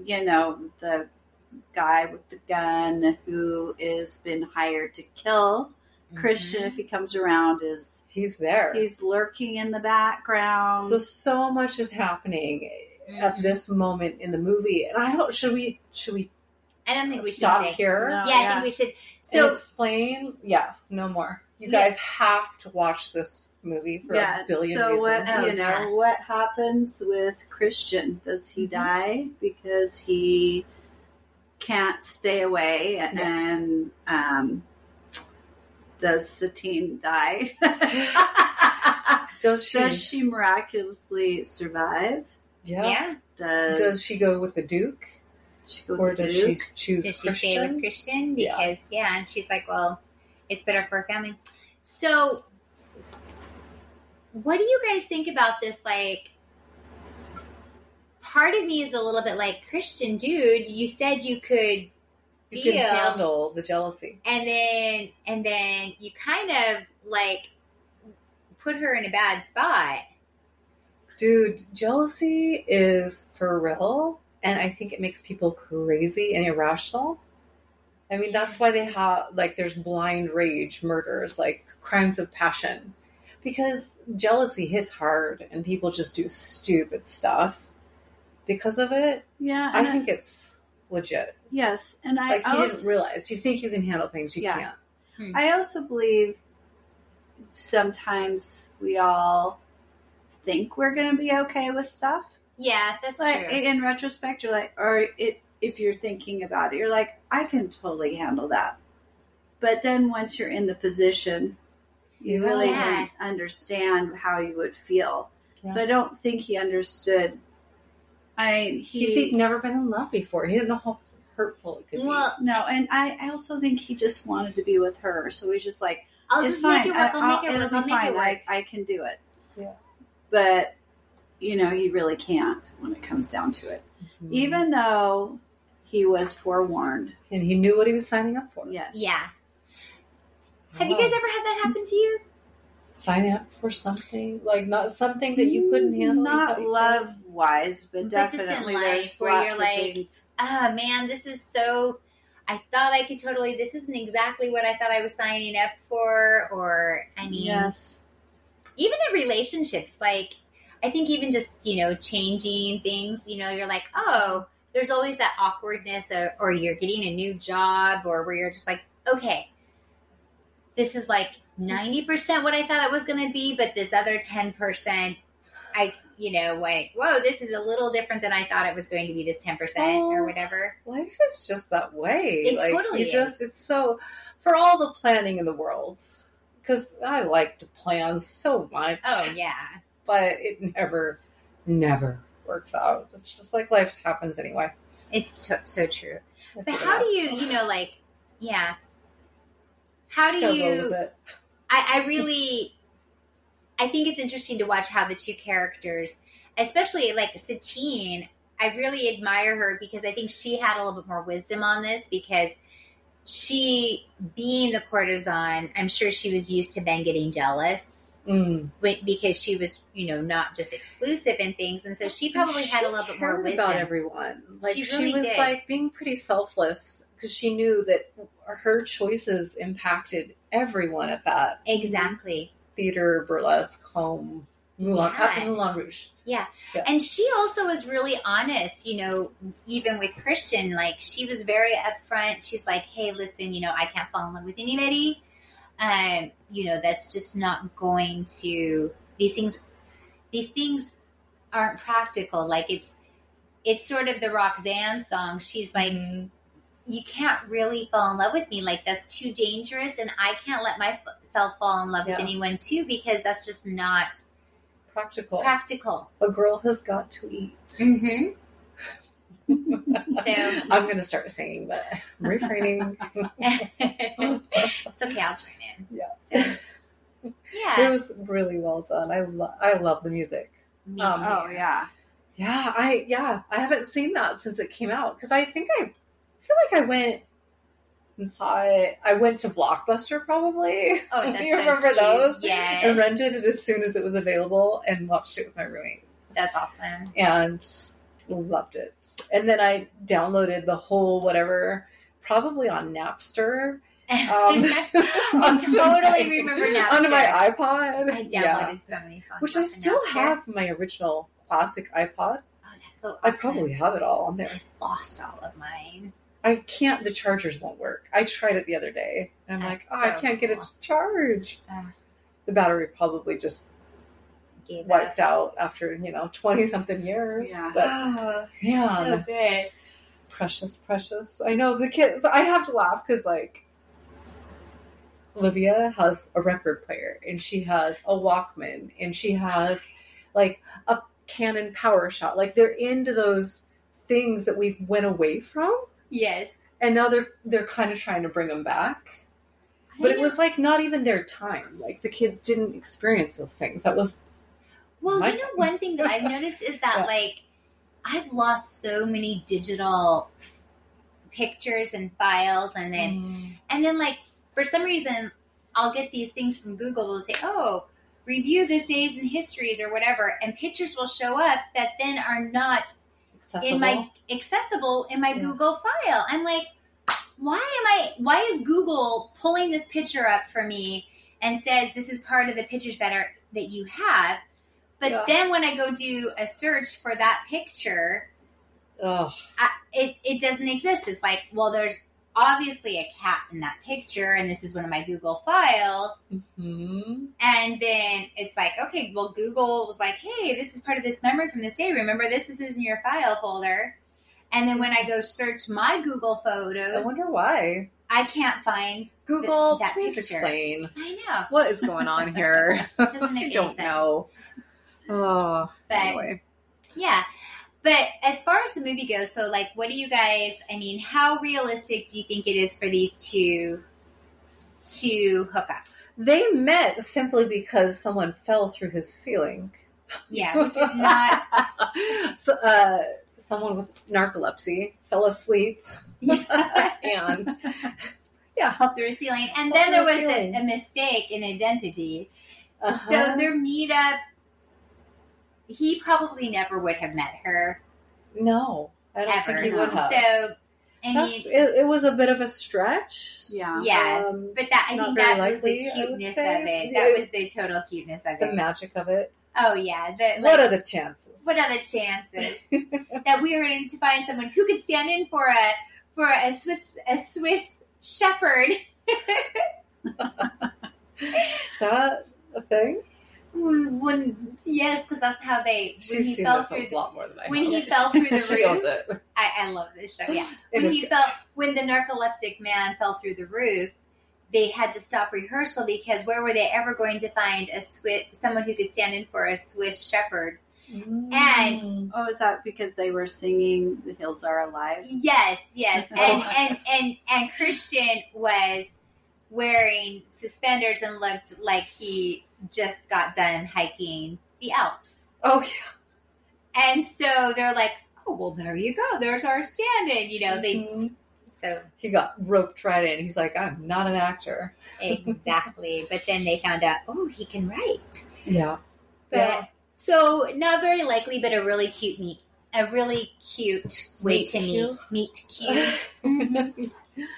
guy with the gun who is been hired to kill Christian, if he comes around, he's there. He's lurking in the background. So much is happening at this moment in the movie. And I don't, should we I don't think we stop should here. No, I think we should. So explain. Yeah, no more. You guys have to watch this movie for a billion reasons. What happens with Christian? Does he die because he can't stay away? And does Satine die? Does she miraculously survive? Yeah. Does she go with the Duke? Or does she choose Does Christian? she stay with Christian? Because, and she's like, well, it's better for her family. So, what do you guys think about this? Like, part of me is a little bit like, Christian, dude, you said you could handle the jealousy. And then you kind of, like, put her in a bad spot. Dude, jealousy is for real. And I think it makes people crazy and irrational. I mean, that's why they have, like, there's blind rage murders, like crimes of passion. Because jealousy hits hard and people just do stupid stuff because of it. Yeah. I think it's legit. Yes. And you didn't realize. You think you can handle things, you can't. I also believe sometimes we all think we're going to be okay with stuff. Yeah, that's true. In retrospect, you're like, if you're thinking about it, you're like, I can totally handle that. But then once you're in the position, you really didn't understand how you would feel. Yeah. So I don't think he understood. He'd never been in love before. He didn't know how hurtful it could be. No, and I also think he just wanted to be with her. So he's just like, I'll just make it work. I'll make it work. It'll be fine. I can do it. Yeah. But he really can't when it comes down to it. Mm-hmm. Even though he was forewarned. And he knew what he was signing up for. Yes. Yeah. Have you guys ever had that happen to you? Sign up for something? Like, not something that you couldn't handle? Not love-wise, but definitely there's where you're of like, things. Man, this is so... I thought I could totally... This isn't exactly what I thought I was signing up for. Or, I mean... Yes. Even in relationships, like... I think even just, changing things, you're like, oh, there's always that awkwardness or you're getting a new job or where you're just like, okay, this is like 90% what I thought it was going to be, but this other 10%, whoa, this is a little different than I thought it was going to be, this 10% or whatever. Life is just that way. It totally is. It's so, for all the planning in the world, because I like to plan so much. Oh, yeah. But it never works out. It's just like life happens anyway. It's so true. But how do you, how do you, I think it's interesting to watch how the two characters, especially like Satine, I really admire her because I think she had a little bit more wisdom on this because she, being the courtesan, I'm sure she was used to Ben getting jealous because she was, not just exclusive in things. And so she probably had a little bit more wisdom about everyone. Like she really was did. like being pretty selfless because she knew that her choices impacted everyone at that Exactly. theater, burlesque, home, Moulin, after Moulin Rouge. Yeah. And she also was really honest, even with Christian, like she was very upfront. She's like, hey, listen, I can't fall in love with anybody. That's just not going to, these things aren't practical. Like it's sort of the Roxanne song. She's like, you can't really fall in love with me. Like that's too dangerous. And I can't let myself fall in love with anyone too, because that's just not practical. A girl has got to eat. Mm-hmm. So I'm going to start singing, but I'm refraining. It's okay. I'll join in. Yeah. So, yeah. It was really well done. I love the music. Me too. Oh yeah. Yeah. I haven't seen that since it came out because I feel like I went and saw it. I went to Blockbuster probably. Oh, that's you remember so cute. those? Yes. I rented it as soon as it was available and watched it with my roommate. That's awesome. And loved it. And then I downloaded the whole whatever, probably on Napster. I totally remember Napster. Onto my iPod. I downloaded so many songs. Which I still have my original classic iPod. Oh, that's so awesome. I probably have it all on there. I lost all of mine. I can't, the chargers won't work. I tried it the other day. And I'm That's like, I so can't get it cool. to charge. The battery probably just Gave wiped up. out after, 20-something years. Yeah. But, man. So big. Precious. I know the kids. I have to laugh because, Olivia has a record player and she has a Walkman and she has, a Canon PowerShot. Like, they're into those things that we went away from. Yes. And now they're kind of trying to bring them back. But it was, not even their time. Like, the kids didn't experience those things. That was Well, my time. one thing that I've noticed is that, I've lost so many digital pictures and files, and then, for some reason, I'll get these things from Google. They'll say, "Oh, review this days in histories" or whatever, and pictures will show up that then are not accessible in my Google file. I'm like, why is Google pulling this picture up for me and says this is part of the pictures that you have? But then when I go do a search for that picture, it doesn't exist. It's like, well, there's obviously a cat in that picture, and this is one of my Google files. Mm-hmm. And then it's like, okay, well, Google was like, hey, this is part of this memory from this day. Remember, this is in your file folder. And then when I go search my Google photos, I wonder why. I can't find Google, that please picture. explain. I know. What is going on here? Doesn't make I any don't sense. know. Oh, But anyway. yeah. But as far as the movie goes, so what do you guys, how realistic do you think it is for these two to hook up? They met simply because someone fell through his ceiling. Yeah, which is not... So, someone with narcolepsy fell asleep. And fell through a ceiling. And then there was a mistake in identity. So their meetup, he probably never would have met her. No, I don't ever. think he would have. So, it was a bit of a stretch. Yeah. Yeah, but I not think very that was the likely, I would cuteness say. of it. Yeah. That was the total cuteness of The it. magic of it. Oh yeah. What are the chances? What are the chances that we were going to find someone who could stand in for a Swiss shepherd? Is that a thing? Yes, because that's how they. She's seen this a lot more than I have. When he fell through the She owns roof, it. I love this show. Yeah, It is good. when the narcoleptic man fell through the roof, they had to stop rehearsal because where were they ever going to find someone who could stand in for a Swiss shepherd? And is that because they were singing "The Hills Are Alive"? yes, and Christian was wearing suspenders and looked like he just got done hiking the Alps. Oh yeah. And so they're like, oh well, there you go. There's our stand-in. They So He got roped right in. He's like, I'm not an actor. exactly. But then they found out, oh, he can write. Yeah. But Yeah. so not very likely, but a really cute way Meet to cute. meet cute.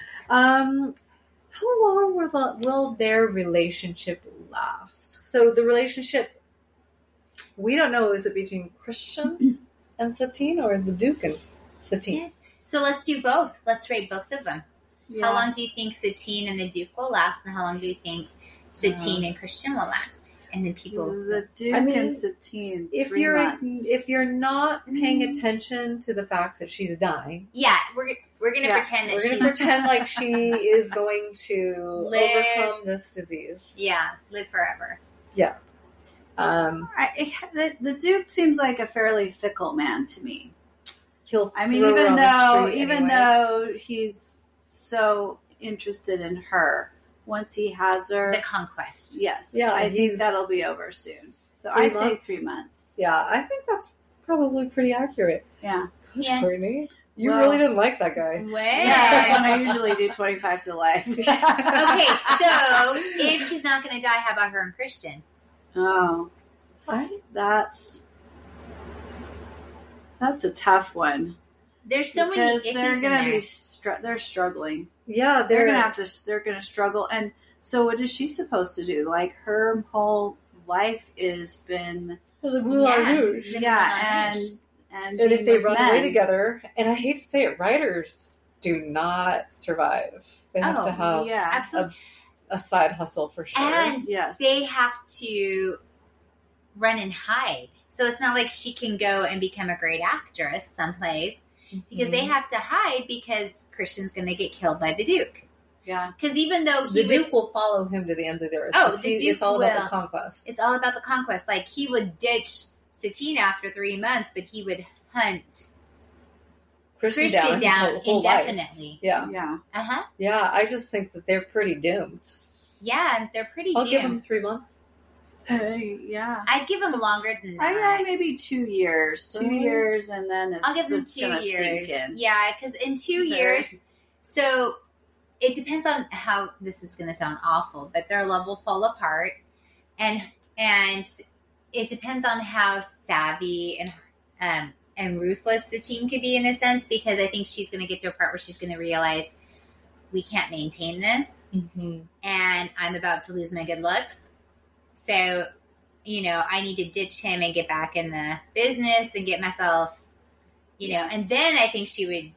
How long will their relationship last? So the relationship, we don't know, is it between Christian and Satine or the Duke and Satine? Yeah. So let's do both. Let's rate both of them. Yeah. How long do you think Satine and the Duke will last, and how long do you think Satine and Christian will last? And then people, The Duke I mean, and Satine. If 3 you're months. if you're not paying attention to the fact that she's dying, yeah, we're gonna Yeah, pretend that we're going she's to pretend like she is going to Live. overcome this disease. live forever. Yeah. The Duke seems like a fairly fickle man to me. He'll I mean, throw her on the street even anyway. though he's so interested in her, once he has her, The conquest. yes, Yeah, I think he's- that'll be over soon. So 3 I say months? 3 months. Yeah, I think that's probably pretty accurate. Yeah, Gosh, Yeah. Courtney, you Well- really didn't like that guy. Way. yeah. When I usually do 25 to life. Okay, so if she's not going to die, how about her and Christian? Oh, that's a tough one There's so many because ickies they're in going to there. be they're struggling. Yeah, They're gonna struggle. And so, what is she supposed to do? Like her whole life has been the Moulin Rouge. The yeah, Moulin Rouge. and And if being they with run men. away together, and I hate to say it, writers do not survive. They have Oh, to have yeah, Absolutely. a side hustle for sure. And yes, they have to run and hide. So it's not like she can go and become a great actress someplace because they have to hide because Christian's going to get killed by the Duke. yeah, Because even though he the Duke will follow him to the ends of the earth. Oh, 'cause the Duke it's all about will. the conquest. it's all about the conquest. Like he would ditch Satine after 3 months, but he would hunt Christian Christian down, down his whole life. indefinitely. Yeah, yeah. yeah. I just think that they're pretty doomed. Yeah, and they're pretty I'll give them doomed. 3 months. Yeah. I'd give them longer than I that. know maybe 2 years, 2 Mhm. years, and then it's I'll give them it's 2 gonna years. sink in. Yeah, because in 2 Okay. years, so it depends on how this is going to sound awful, but their love will fall apart, and it depends on how savvy and ruthless Satine could be in a sense, because I think she's going to get to a part where she's going to realize we can't maintain this, Mm-hmm. and I'm about to lose my good looks. So, I need to ditch him and get back in the business and get myself, and then I think she would,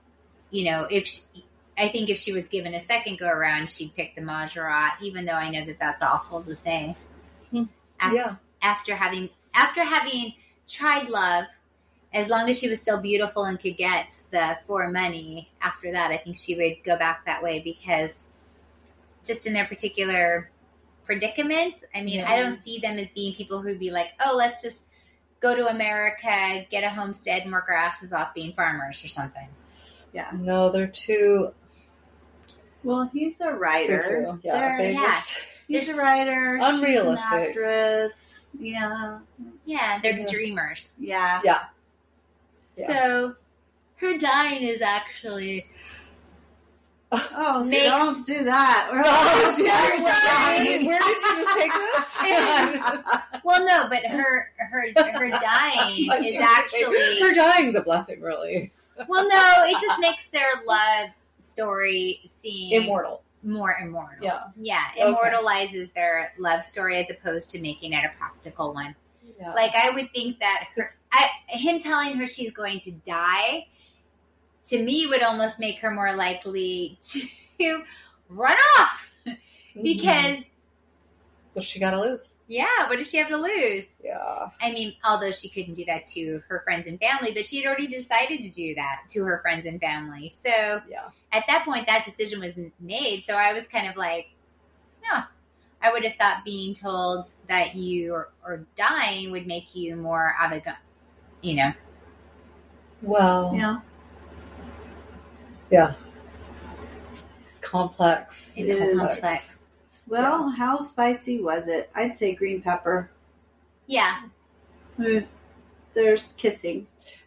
if she was given a second go around, she'd pick the Majorat, even though I know that that's awful to say. Yeah. After having tried love, as long as she was still beautiful and could get the for money, after that, I think she would go back that way, because just in their particular predicament, I mean, Yeah. I don't see them as being people who'd be like, oh, let's just go to America, get a homestead, and work our asses off being farmers or something. Yeah. No, they're too. Well, he's a writer. Frou-frou. Yeah, They're- they Yeah. just. He's a writer. Unrealistic. She's an actress. Yeah. Yeah, they're Yeah. dreamers. Yeah. Yeah. Yeah. So her dying is actually Oh, so Makes- don't do that. We're Oh, all sorry. Where did you just take this? well, no, but her dying Like, is her actually dying's a blessing, really. well, no, it just makes their love story seem Immortal. more immortal. Yeah. Okay. Immortalizes their love story as opposed to making it a practical one. Yeah. Like I would think that him telling her she's going to die, to me, would almost make her more likely to run off because, What she got to lose? yeah, what does she have to lose? Yeah. I mean, although she couldn't do that to her friends and family, but she had already decided to do that to her friends and family. So Yeah. at that point, that decision was made. So I was kind of like, no. I would have thought being told that you are dying would make you more avant-garde, Well. Yeah. Yeah. It's complex. It It's is. complex. Well, how spicy was it? I'd say green pepper. Yeah. There's kissing.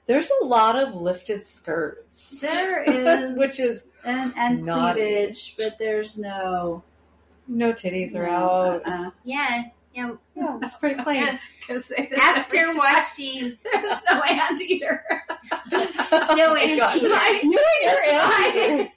There's a lot of lifted skirts. There is, Which is and naughty. cleavage, but there's no titties are out. Yeah. Yeah, it's pretty plain. After watching, there's no anteater. no anteater. You and your anteater.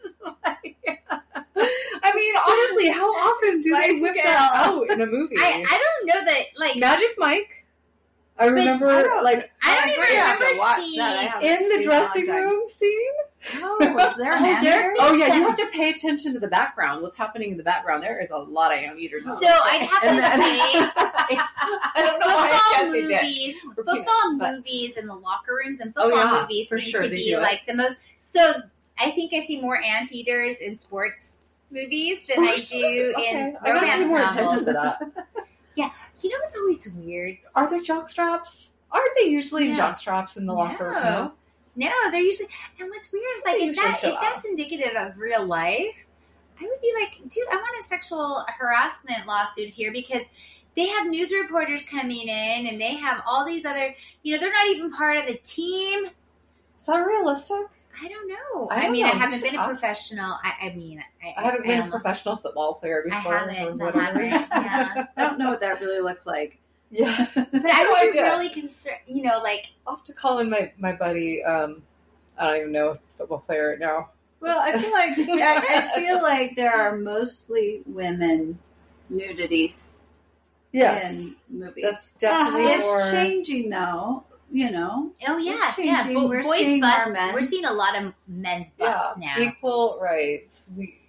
I mean, honestly, how often do they whip that out in a movie? I don't know that, like, Magic Mike. I remember, I don't even remember seeing in the dressing room scene. Oh, was there an anteater? Oh yeah, you have to pay attention to the background. What's happening in the background? There is a lot of anteaters. So I'd have to say, I don't know why I football movies in the locker rooms and football movies seem to be like the most. So I think I see more anteaters in sports movies than I do in romance I gotta pay more novels. attention to that. Yeah, you know what's always weird? Are there jock straps? Aren't they usually jock straps in the locker room? No, they're usually. And what's weird is like if that's indicative of real life, I would be like, dude, I want a sexual harassment lawsuit here because they have news reporters coming in and they have all these other. They're not even part of the team. Is that realistic? I don't know. I haven't been a professional. I haven't been a professional football player before. I haven't. Yeah. I don't know what that really looks like. Yeah, but I would be really concerned. I'll have to call in my buddy. I don't even know a football player right now. Well, I feel like there are mostly women nudities in movies. That's definitely it's changing though. Oh yeah, yeah. We're boys' butts. We're seeing a lot of men's butts now. Equal rights.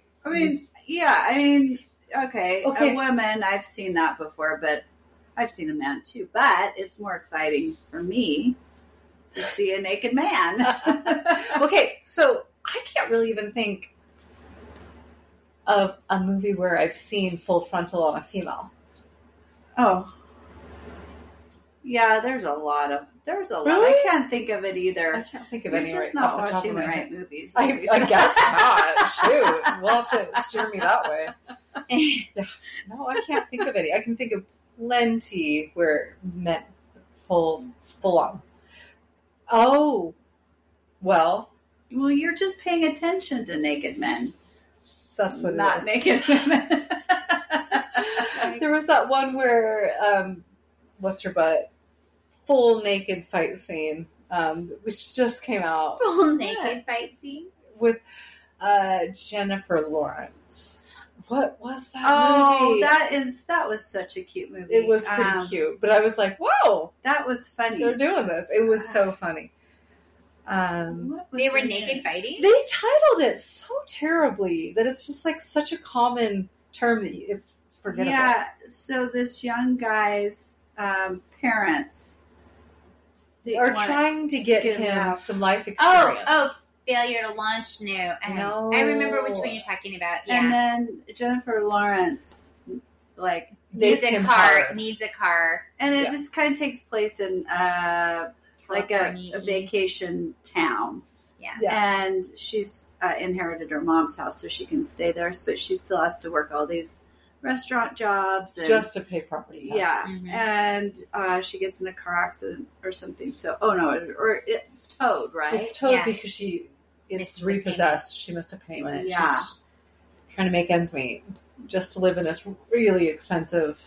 Okay. A woman, I've seen that before, but I've seen a man too. But it's more exciting for me to see a naked man. Okay, so I can't really even think of a movie where I've seen full frontal on a female. Oh. Yeah, there's a lot. Really? I can't think of it either. I can't think of You're any just right not off the top watching of the my right head. movies. I guess not. Shoot. We'll have to steer me that way. Yeah. No, I can't think of any. I can think of plenty where men full on. Oh. Well, you're just paying attention to naked men. That's what not it is. naked women. There was that one where, what's her butt? Full naked fight scene, which just came out. Full naked fight scene? With Jennifer Lawrence. What was that movie? That was such a cute movie. It was pretty cute, but I was like, whoa. That was funny. They're doing this. It was so funny. They were naked fighting? They titled it so terribly that it's just like such a common term that it's forgettable. Yeah, so this young guy's parents are trying to get him some life experience. Oh, failure to launch. No. I remember which one you're talking about. Yeah. And then Jennifer Lawrence, needs a car. And this kind of takes place in a vacation town. Yeah. And she's inherited her mom's house so she can stay there, but she still has to work all these restaurant jobs just to pay property taxes. Yeah. Mm-hmm. And she gets in a car accident or something. So or it's towed, right? It's towed because it's repossessed. She missed a payment. Yeah. She's trying to make ends meet just to live in this really expensive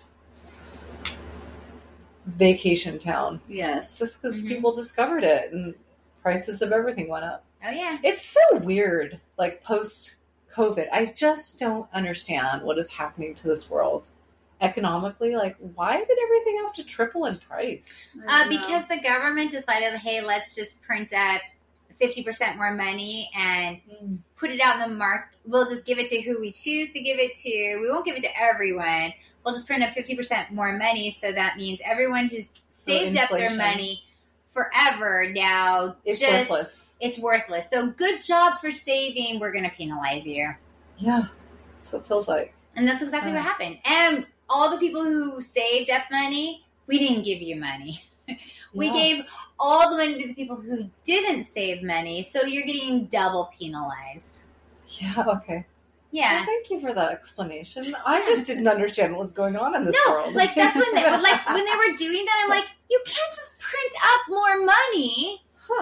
vacation town. Yes. Just because people discovered it and prices of everything went up. Oh yeah. It's so weird, post COVID. I just don't understand what is happening to this world economically. Why did everything have to triple in price? Because the government decided, hey, let's just print up 50% more money and put it out in the market. We'll just give it to who we choose to give it to. We won't give it to everyone. We'll just print up 50% more money. So that means everyone who's saved up their money forever now it's worthless. It's worthless. So good job for saving. We're going to penalize you. Yeah. That's what it feels like. And that's exactly what happened. And all the people who saved up money, we didn't give you money. We gave all the money to the people who didn't save money. So you're getting double penalized. Yeah. Okay. Yeah. Well, thank you for that explanation. I just didn't understand what was going on in this world. That's when they were doing that. I'm like, you can't just print up more money.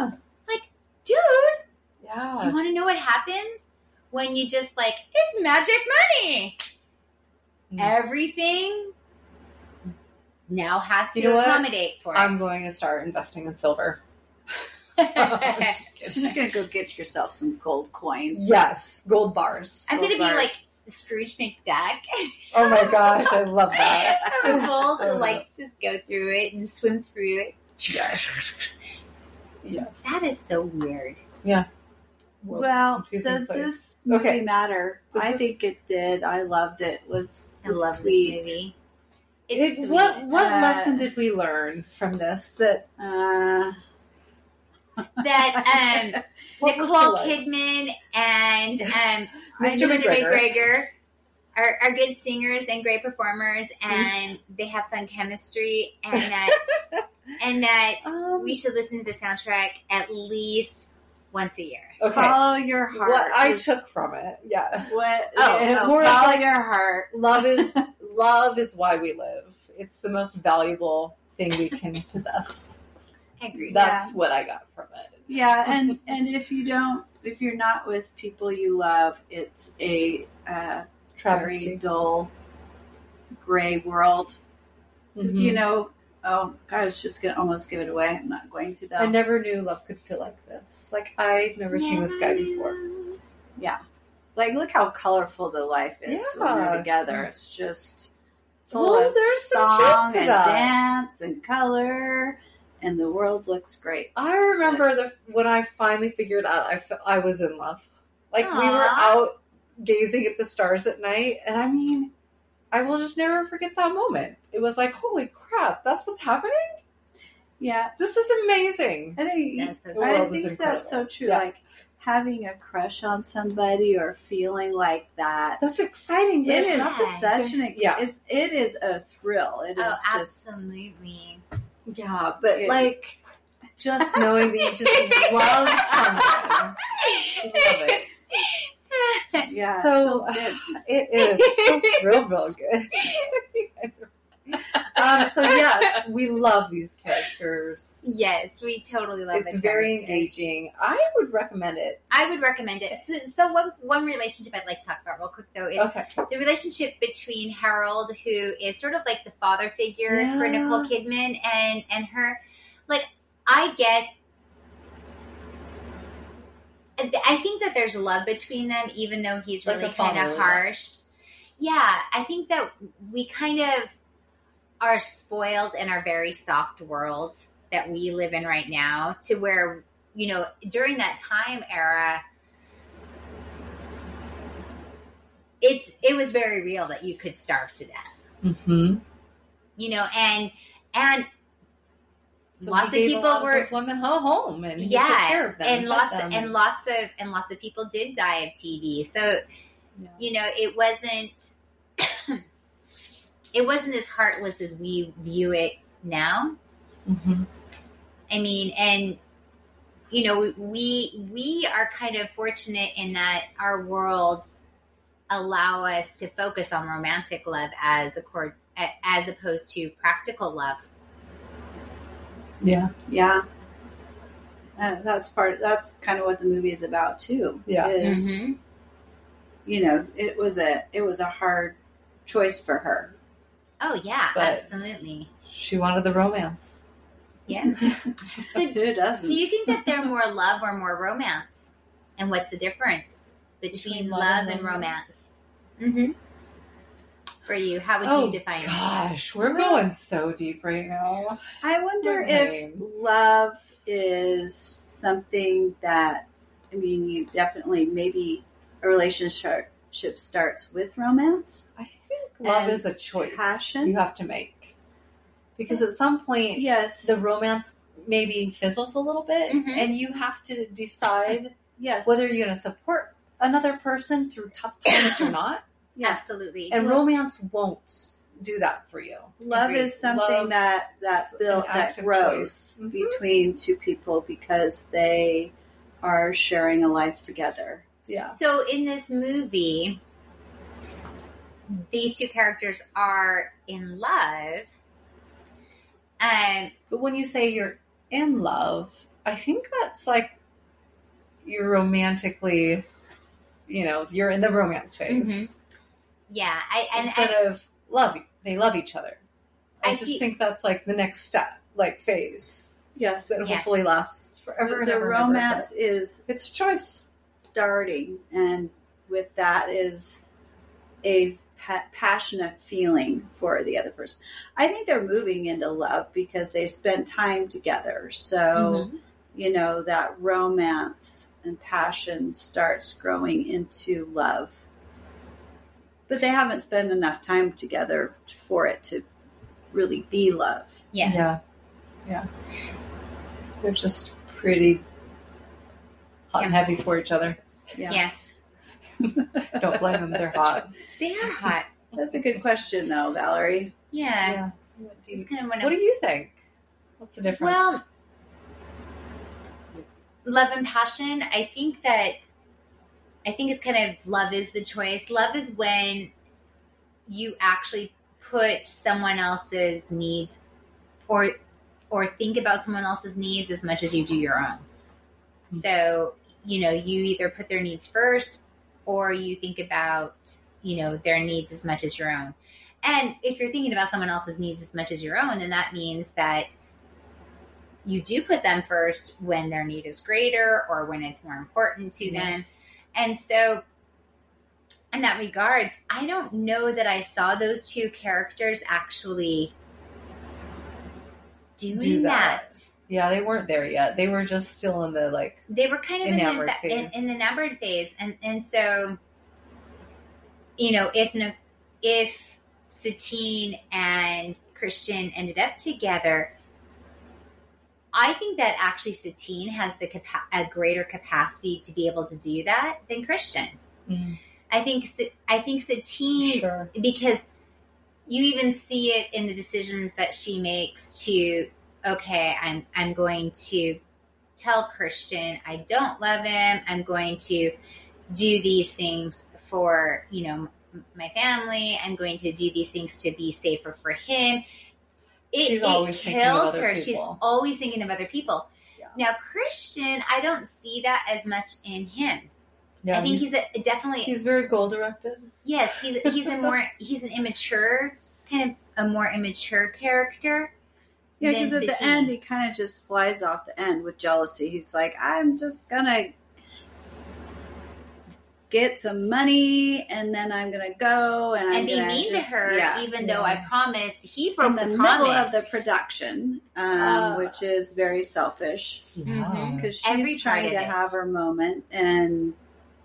what happens when you just like, it's magic money. Everything now has to accommodate for it. I'm going to start investing in silver. She's just going to go get yourself some gold coins. Yes, gold bars. I'm going to be like Scrooge McDuck. Oh my gosh, I love that. I'm able to like just go through it and swim through it. Yes. Yes. That is so weird. Yeah. Well, does this movie matter? I think it did. I loved it. It was love sweet. this movie. What lesson did we learn from this? That Nicole Kidman and Mr. McGregor are good singers and great performers, and they have fun chemistry, and that we should listen to the soundtrack at least once a year. Okay. Follow your heart. What I took from it, yeah. Follow your heart. Love is why we live. It's the most valuable thing we can possess. I agree. That's what I got from it. Yeah, and if you're not with people you love, it's a very dull, gray world. Because oh, I was just gonna almost give it away. I'm not going to though. I never knew love could feel like this. Like I'd never seen this guy before. Yeah, like look how colorful the life is when they're together. It's just full of song and dance and color. And the world looks great. I remember when I finally figured out I was in love. Like, we were out gazing at the stars at night, and I mean, I will just never forget that moment. It was like, holy crap, that's what's happening? Yeah. This is amazing. I think that's so true. Yeah. Like, having a crush on somebody or feeling like that. That's exciting. It is such it is a thrill. It is just... absolutely. Yeah, but like just knowing that you just love someone. Love it. Yeah. So it is. It feels real good. So yes, we love these characters. Yes, we totally love it. It's very engaging. I would recommend it. I would recommend it. So one relationship I'd like to talk about real quick though is the relationship between Harold, who is sort of like the father figure for Nicole Kidman, and her. Like, I think that there's love between them, even though he's really kind of harsh. Yeah, I think that we kind of are spoiled in our very soft world that we live in right now, to where, during that time era, it was very real that you could starve to death. Mm-hmm. And so lots of people were those women home, and he took care of them, and lots of people did die of TB. So it wasn't it wasn't as heartless as we view it now. Mm-hmm. I mean, and we are kind of fortunate in that our worlds allow us to focus on romantic love as opposed to practical love. Yeah. That's kind of what the movie is about too. Yeah. It was a hard choice for her. Oh yeah, but absolutely. She wanted the romance. Yeah. So who doesn't? Do you think that they're more love or more romance? And what's the difference between love and romance? Mm-hmm. For you, how would you define it? Gosh, we're going so deep right now. I wonder if love is something that, you definitely, maybe a relationship starts with romance. I think love is a choice you have to make. Because at some point, the romance maybe fizzles a little bit, and you have to decide whether you're going to support another person through tough times or not. Yeah. Absolutely. And romance won't do that for you. Love is something that grows between two people because they are sharing a life together. Yeah. So in this movie, these two characters are in love. But when you say you're in love, I think that's like you're romantically, you're in the romance phase. Mhm. Yeah, they love each other. I just think that's like the next step, like phase Yes. that hopefully lasts forever and The ever. and ever, romance but is it's a choice. starting, and with that is a passionate feeling for the other person. I think they're moving into love because they spent time together. So, that romance and passion starts growing into love. But they haven't spent enough time together for it to really be love. Yeah. They're just pretty hot and heavy for each other. Yeah. Don't blame them, they're hot. They are hot. That's a good question, though, Valerie. Yeah. What Just kind of want do you think? What's the difference? Well, love and passion, I think it's kind of love is the choice. Love is when you actually put someone else's needs or think about someone else's needs as much as you do your own. So, you either put their needs first or you think about, their needs as much as your own. And if you're thinking about someone else's needs as much as your own, then that means that you do put them first when their need is greater or when it's more important to them. And so in that regards, I don't know that I saw those two characters actually doing that. Yeah, they weren't there yet. They were just still in the they were kind of enamored phase. in the enamored phase. And so, if Satine and Christian ended up together, I think that actually Satine has a greater capacity to be able to do that than Christian. Mm. I think Satine, because you even see it in the decisions that she makes to, okay, I'm going to tell Christian I don't love him. I'm going to do these things for, my family. I'm going to do these things to be safer for him. It always thinking of other people. She's always thinking of other people. Yeah. Now, Christian, I don't see that as much in him. Yeah, I think he's very goal directed. Yes, he's an immature, kind of a more immature character. Yeah, because at the end he kind of just flies off the end with jealousy. He's like, I'm just gonna get some money and then I'm gonna go and be mean to her, even though I promised. He broke the middle of the production, which is very selfish because she's trying to have her moment and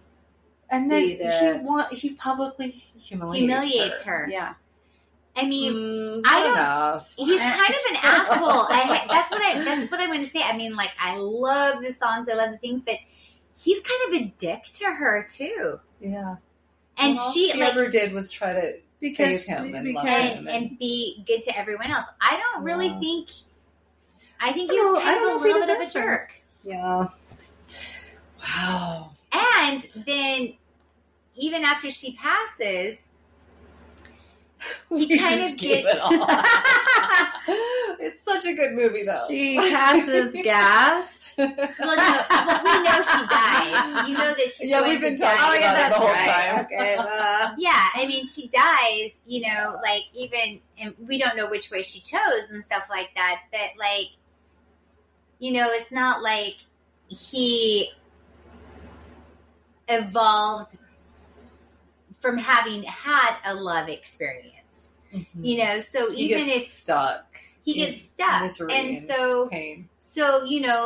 then he publicly humiliates her. Yeah. I mean, I don't. He's kind of an asshole. That's what I want to say. I mean, I love the songs, I love the things, but he's kind of a dick to her too. Yeah, and all she ever did was try to save him and be good to everyone else. I don't really think. I think he was kind of a little bit of a jerk. Yeah. Wow. And then, even after she passes. He kind of gets it all. It's such a good movie, though. She passes gas. Well, we know she dies. You know that she's going we've been to die. talking about it the whole time. Okay. Yeah, I mean, she dies. Even and we don't know which way she chose and stuff like that. But it's not like he evolved from having had a love experience, so he even gets if stuck, he gets stuck, and so pain. So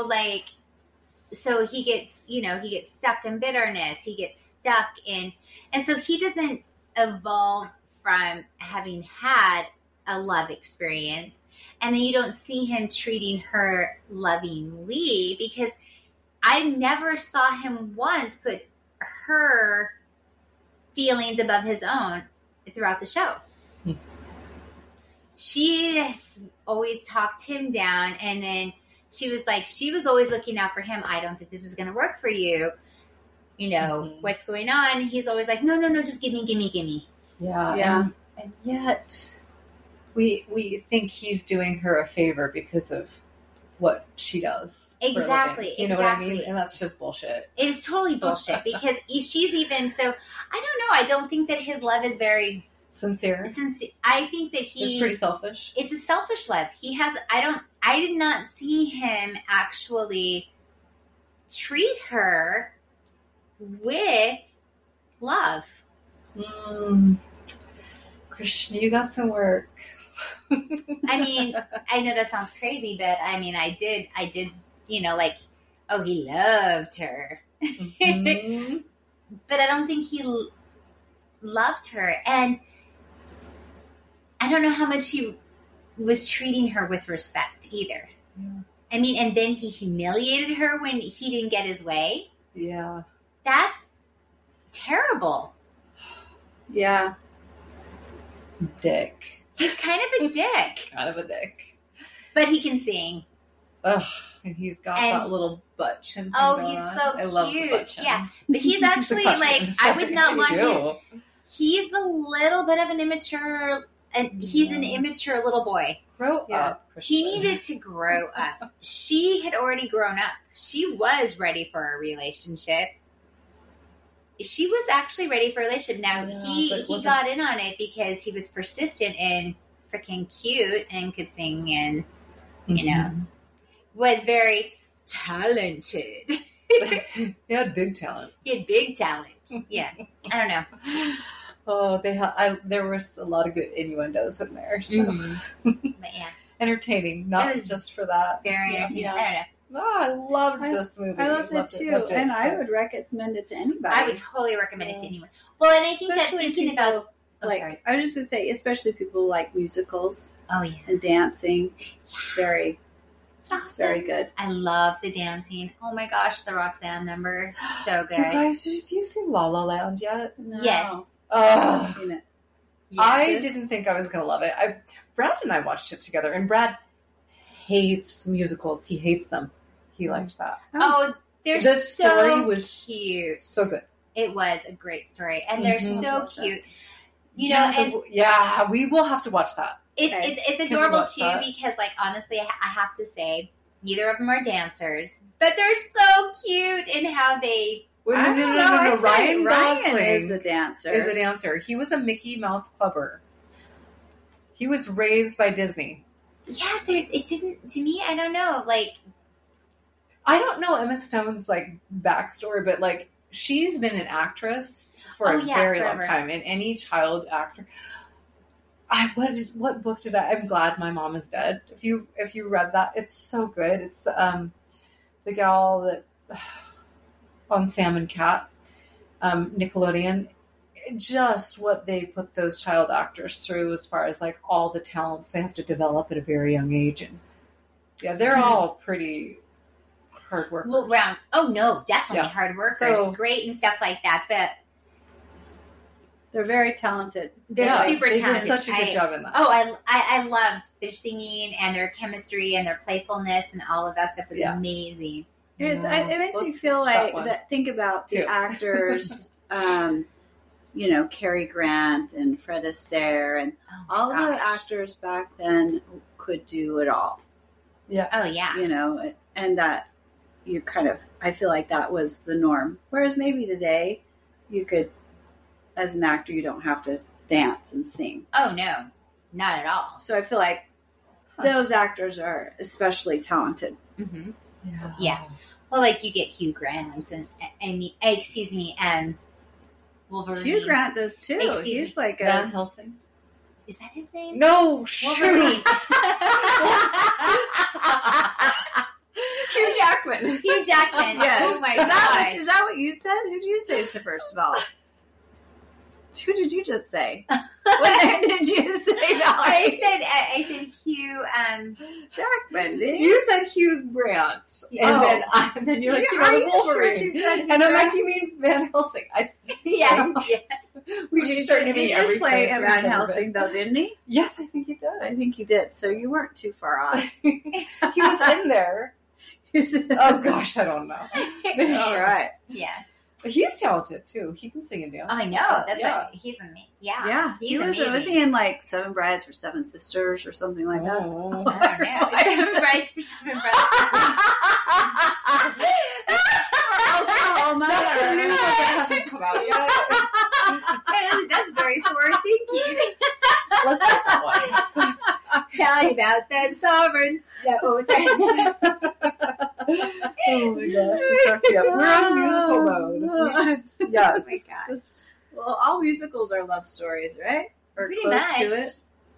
so he gets stuck in bitterness. He gets stuck in, and so he doesn't evolve from having had a love experience, and then you don't see him treating her lovingly because I never saw him once put her feelings above his own throughout the show. She always talked him down, and then she was always looking out for him. I don't think this is going to work for you. What's going on? He's always like, no, just give me. Yeah. And yet we think he's doing her a favor because of what she does. for a living. Exactly, You know what I mean? exactly. And that's just bullshit. It is totally bullshit because she's even so. I don't know. I don't think that his love is very Sincere. sincere. I think that It's pretty selfish. It's a selfish love. He has. I did not see him actually treat her with love. Christian, you got some work. I mean, I know that sounds crazy, but I mean, I did, like, oh, he loved her. Mhm. But I don't think he loved her. And I don't know how much he was treating her with respect either. Yeah. I mean, and then he humiliated her when he didn't get his way. Yeah. That's terrible. Yeah. Dick. He's kind of a dick, Kind of a dick. but he can sing. Ugh. And he's got And- that little butt chin thing Oh, going he's on. so I love the cute. butt chin. Yeah, but he's actually The butt like, chin. I would not Sorry, want me him. too. He's a little bit of an immature, and he's an Yeah. immature little boy. Grow Yeah. up, Christian. He needed to grow up. She had already grown up. She was ready for a relationship. She was actually ready for a relationship. Now Yeah, but he it wasn't- got in on it because he was persistent and freaking cute and could sing and you know Mhm. was very talented. He had big talent. He had big talent. Yeah, I don't know. Oh, there was a lot of good innuendos in there. So But yeah, entertaining, It not was just for that. very Yeah. entertaining. Yeah. I don't know. Oh, I loved I- this movie. I loved it too, and I would recommend it to anybody. I would totally recommend it to Yeah. anyone. Well, and I think that Especially thinking people, about. Oh, like, sorry. I was just gonna say, especially people who like musicals Oh yeah, and dancing. It's very, it's awesome. very good. I love the dancing. Oh my gosh, the Roxanne number, so good. You guys, have you seen La La Land yet? No. Yes. Ugh. Seen it. Yeah. I didn't think I was going to love it. Brad and I watched it together, and Brad hates musicals. He hates them. He likes that. Oh, they're The so story was cute. So good. It was a great story, and they're Mhm. so cute. You know, and Yeah, we will have to watch that. it's Okay. it's we adorable watch too that? because, like, honestly, I have to say, neither of them are dancers, but they're so cute in how they. Wait, I don't know, I say Ryan Gosling is a dancer. is a dancer. He was a Mickey Mouse clubber. He was raised by Disney. Yeah, it didn't to me. I don't know, like. I don't know Emma Stone's like backstory, but like she's been an actress for Oh, a yeah, very forever. long time, and any child actor. What book did I? I'm glad my mom is dead. If you read that, it's so good. It's the gal that on Sam and Cat, Nickelodeon. Just what they put those child actors through, as far as like all the talents they have to develop at a very young age, and yeah, they're all pretty hard workers. Well, round. Oh no, definitely Yeah. hard workers, So- great and stuff like that. But They're very talented. they're Yeah, super they talented. did such a good job in that. Oh, I loved their singing and their chemistry and their playfulness and all of that stuff was Yeah. amazing. It makes me Let's feel watch that like one. that. Think about the Too. actors, Cary Grant and Fred Astaire, and Oh my all the gosh. actors back then could do it all. Oh yeah. And that you kind of, I feel like that was the norm. Whereas maybe today, you could, as an actor, you don't have to dance and sing. Oh no, not at all. So I feel like those actors are especially talented. Mm-hmm. Yeah. Yeah. Well, like you get Hugh Grant and Wolverine. Hugh Grant does too. Excuse me. He's like Van a Helsing. Is that his name? No, Wolverine. shoot. Hugh Jackman. Hugh Jackman. Yes. Oh my Is gosh. that what you said? Who did you say first of all? Who did you just say? What name did you say, Valerie? I said Hugh. Jackman. Did you? You said Hugh Grant, and Oh. then you're like, Yeah, you are know, you sure Wolverine. you said Hugh And I'm Grant? like, you mean Van Helsing? Yeah. We should start naming He did every play character Van he's ever Helsing, been. though, didn't he? Yes, I think he did. I think he did. So you weren't too far off. He was in there. Oh gosh, I don't know. All right. Yeah. But he's talented too. He can sing and dance. Oh, I know. That's Yeah. like he's amazing. Yeah, Yeah, he's he was. amazing. Was he in like Seven Brides for Seven Sisters or something like that? Oh. I don't know. Seven Brides for Seven Brothers. Oklahoma. That's a new one that hasn't come out yet. That's very forward thinking. Let's check that one. Tell me about them sovereigns. No, oh, sorry. Oh my gosh, you cracked me up. We're on musical mode. We should, yes. Oh my gosh. Just- well, all musicals are love stories, right? Or Pretty close much. to it.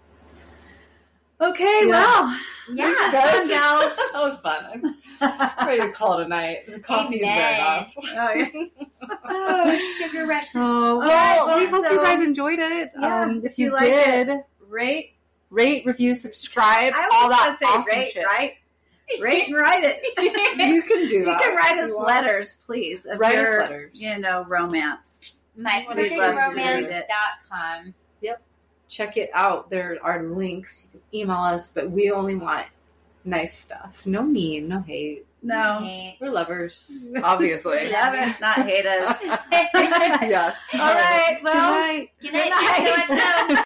Okay, Yeah. well, Yeah. this was fun, gals. That was fun. I'm ready to call it a night. The coffee is wearing off. Oh, yeah. Oh, sugar rush. Oh, well, well, we hope so- you guys enjoyed it. Yeah, If if you you like did, Rate. rate, review, subscribe, I all always that want to say awesome rate, shit. right? Rate and write it. You can do You that. can write if us you want. letters, please. Of Write us your, letters. romance. Mypretty We'd love to read romance.com. Check it out. There are links. You can email us, but we only want nice stuff. No mean, no hate. No. Hey. We're lovers, obviously. Love us, not hate us. Yes. All right. Well, Good night. Good good night. night.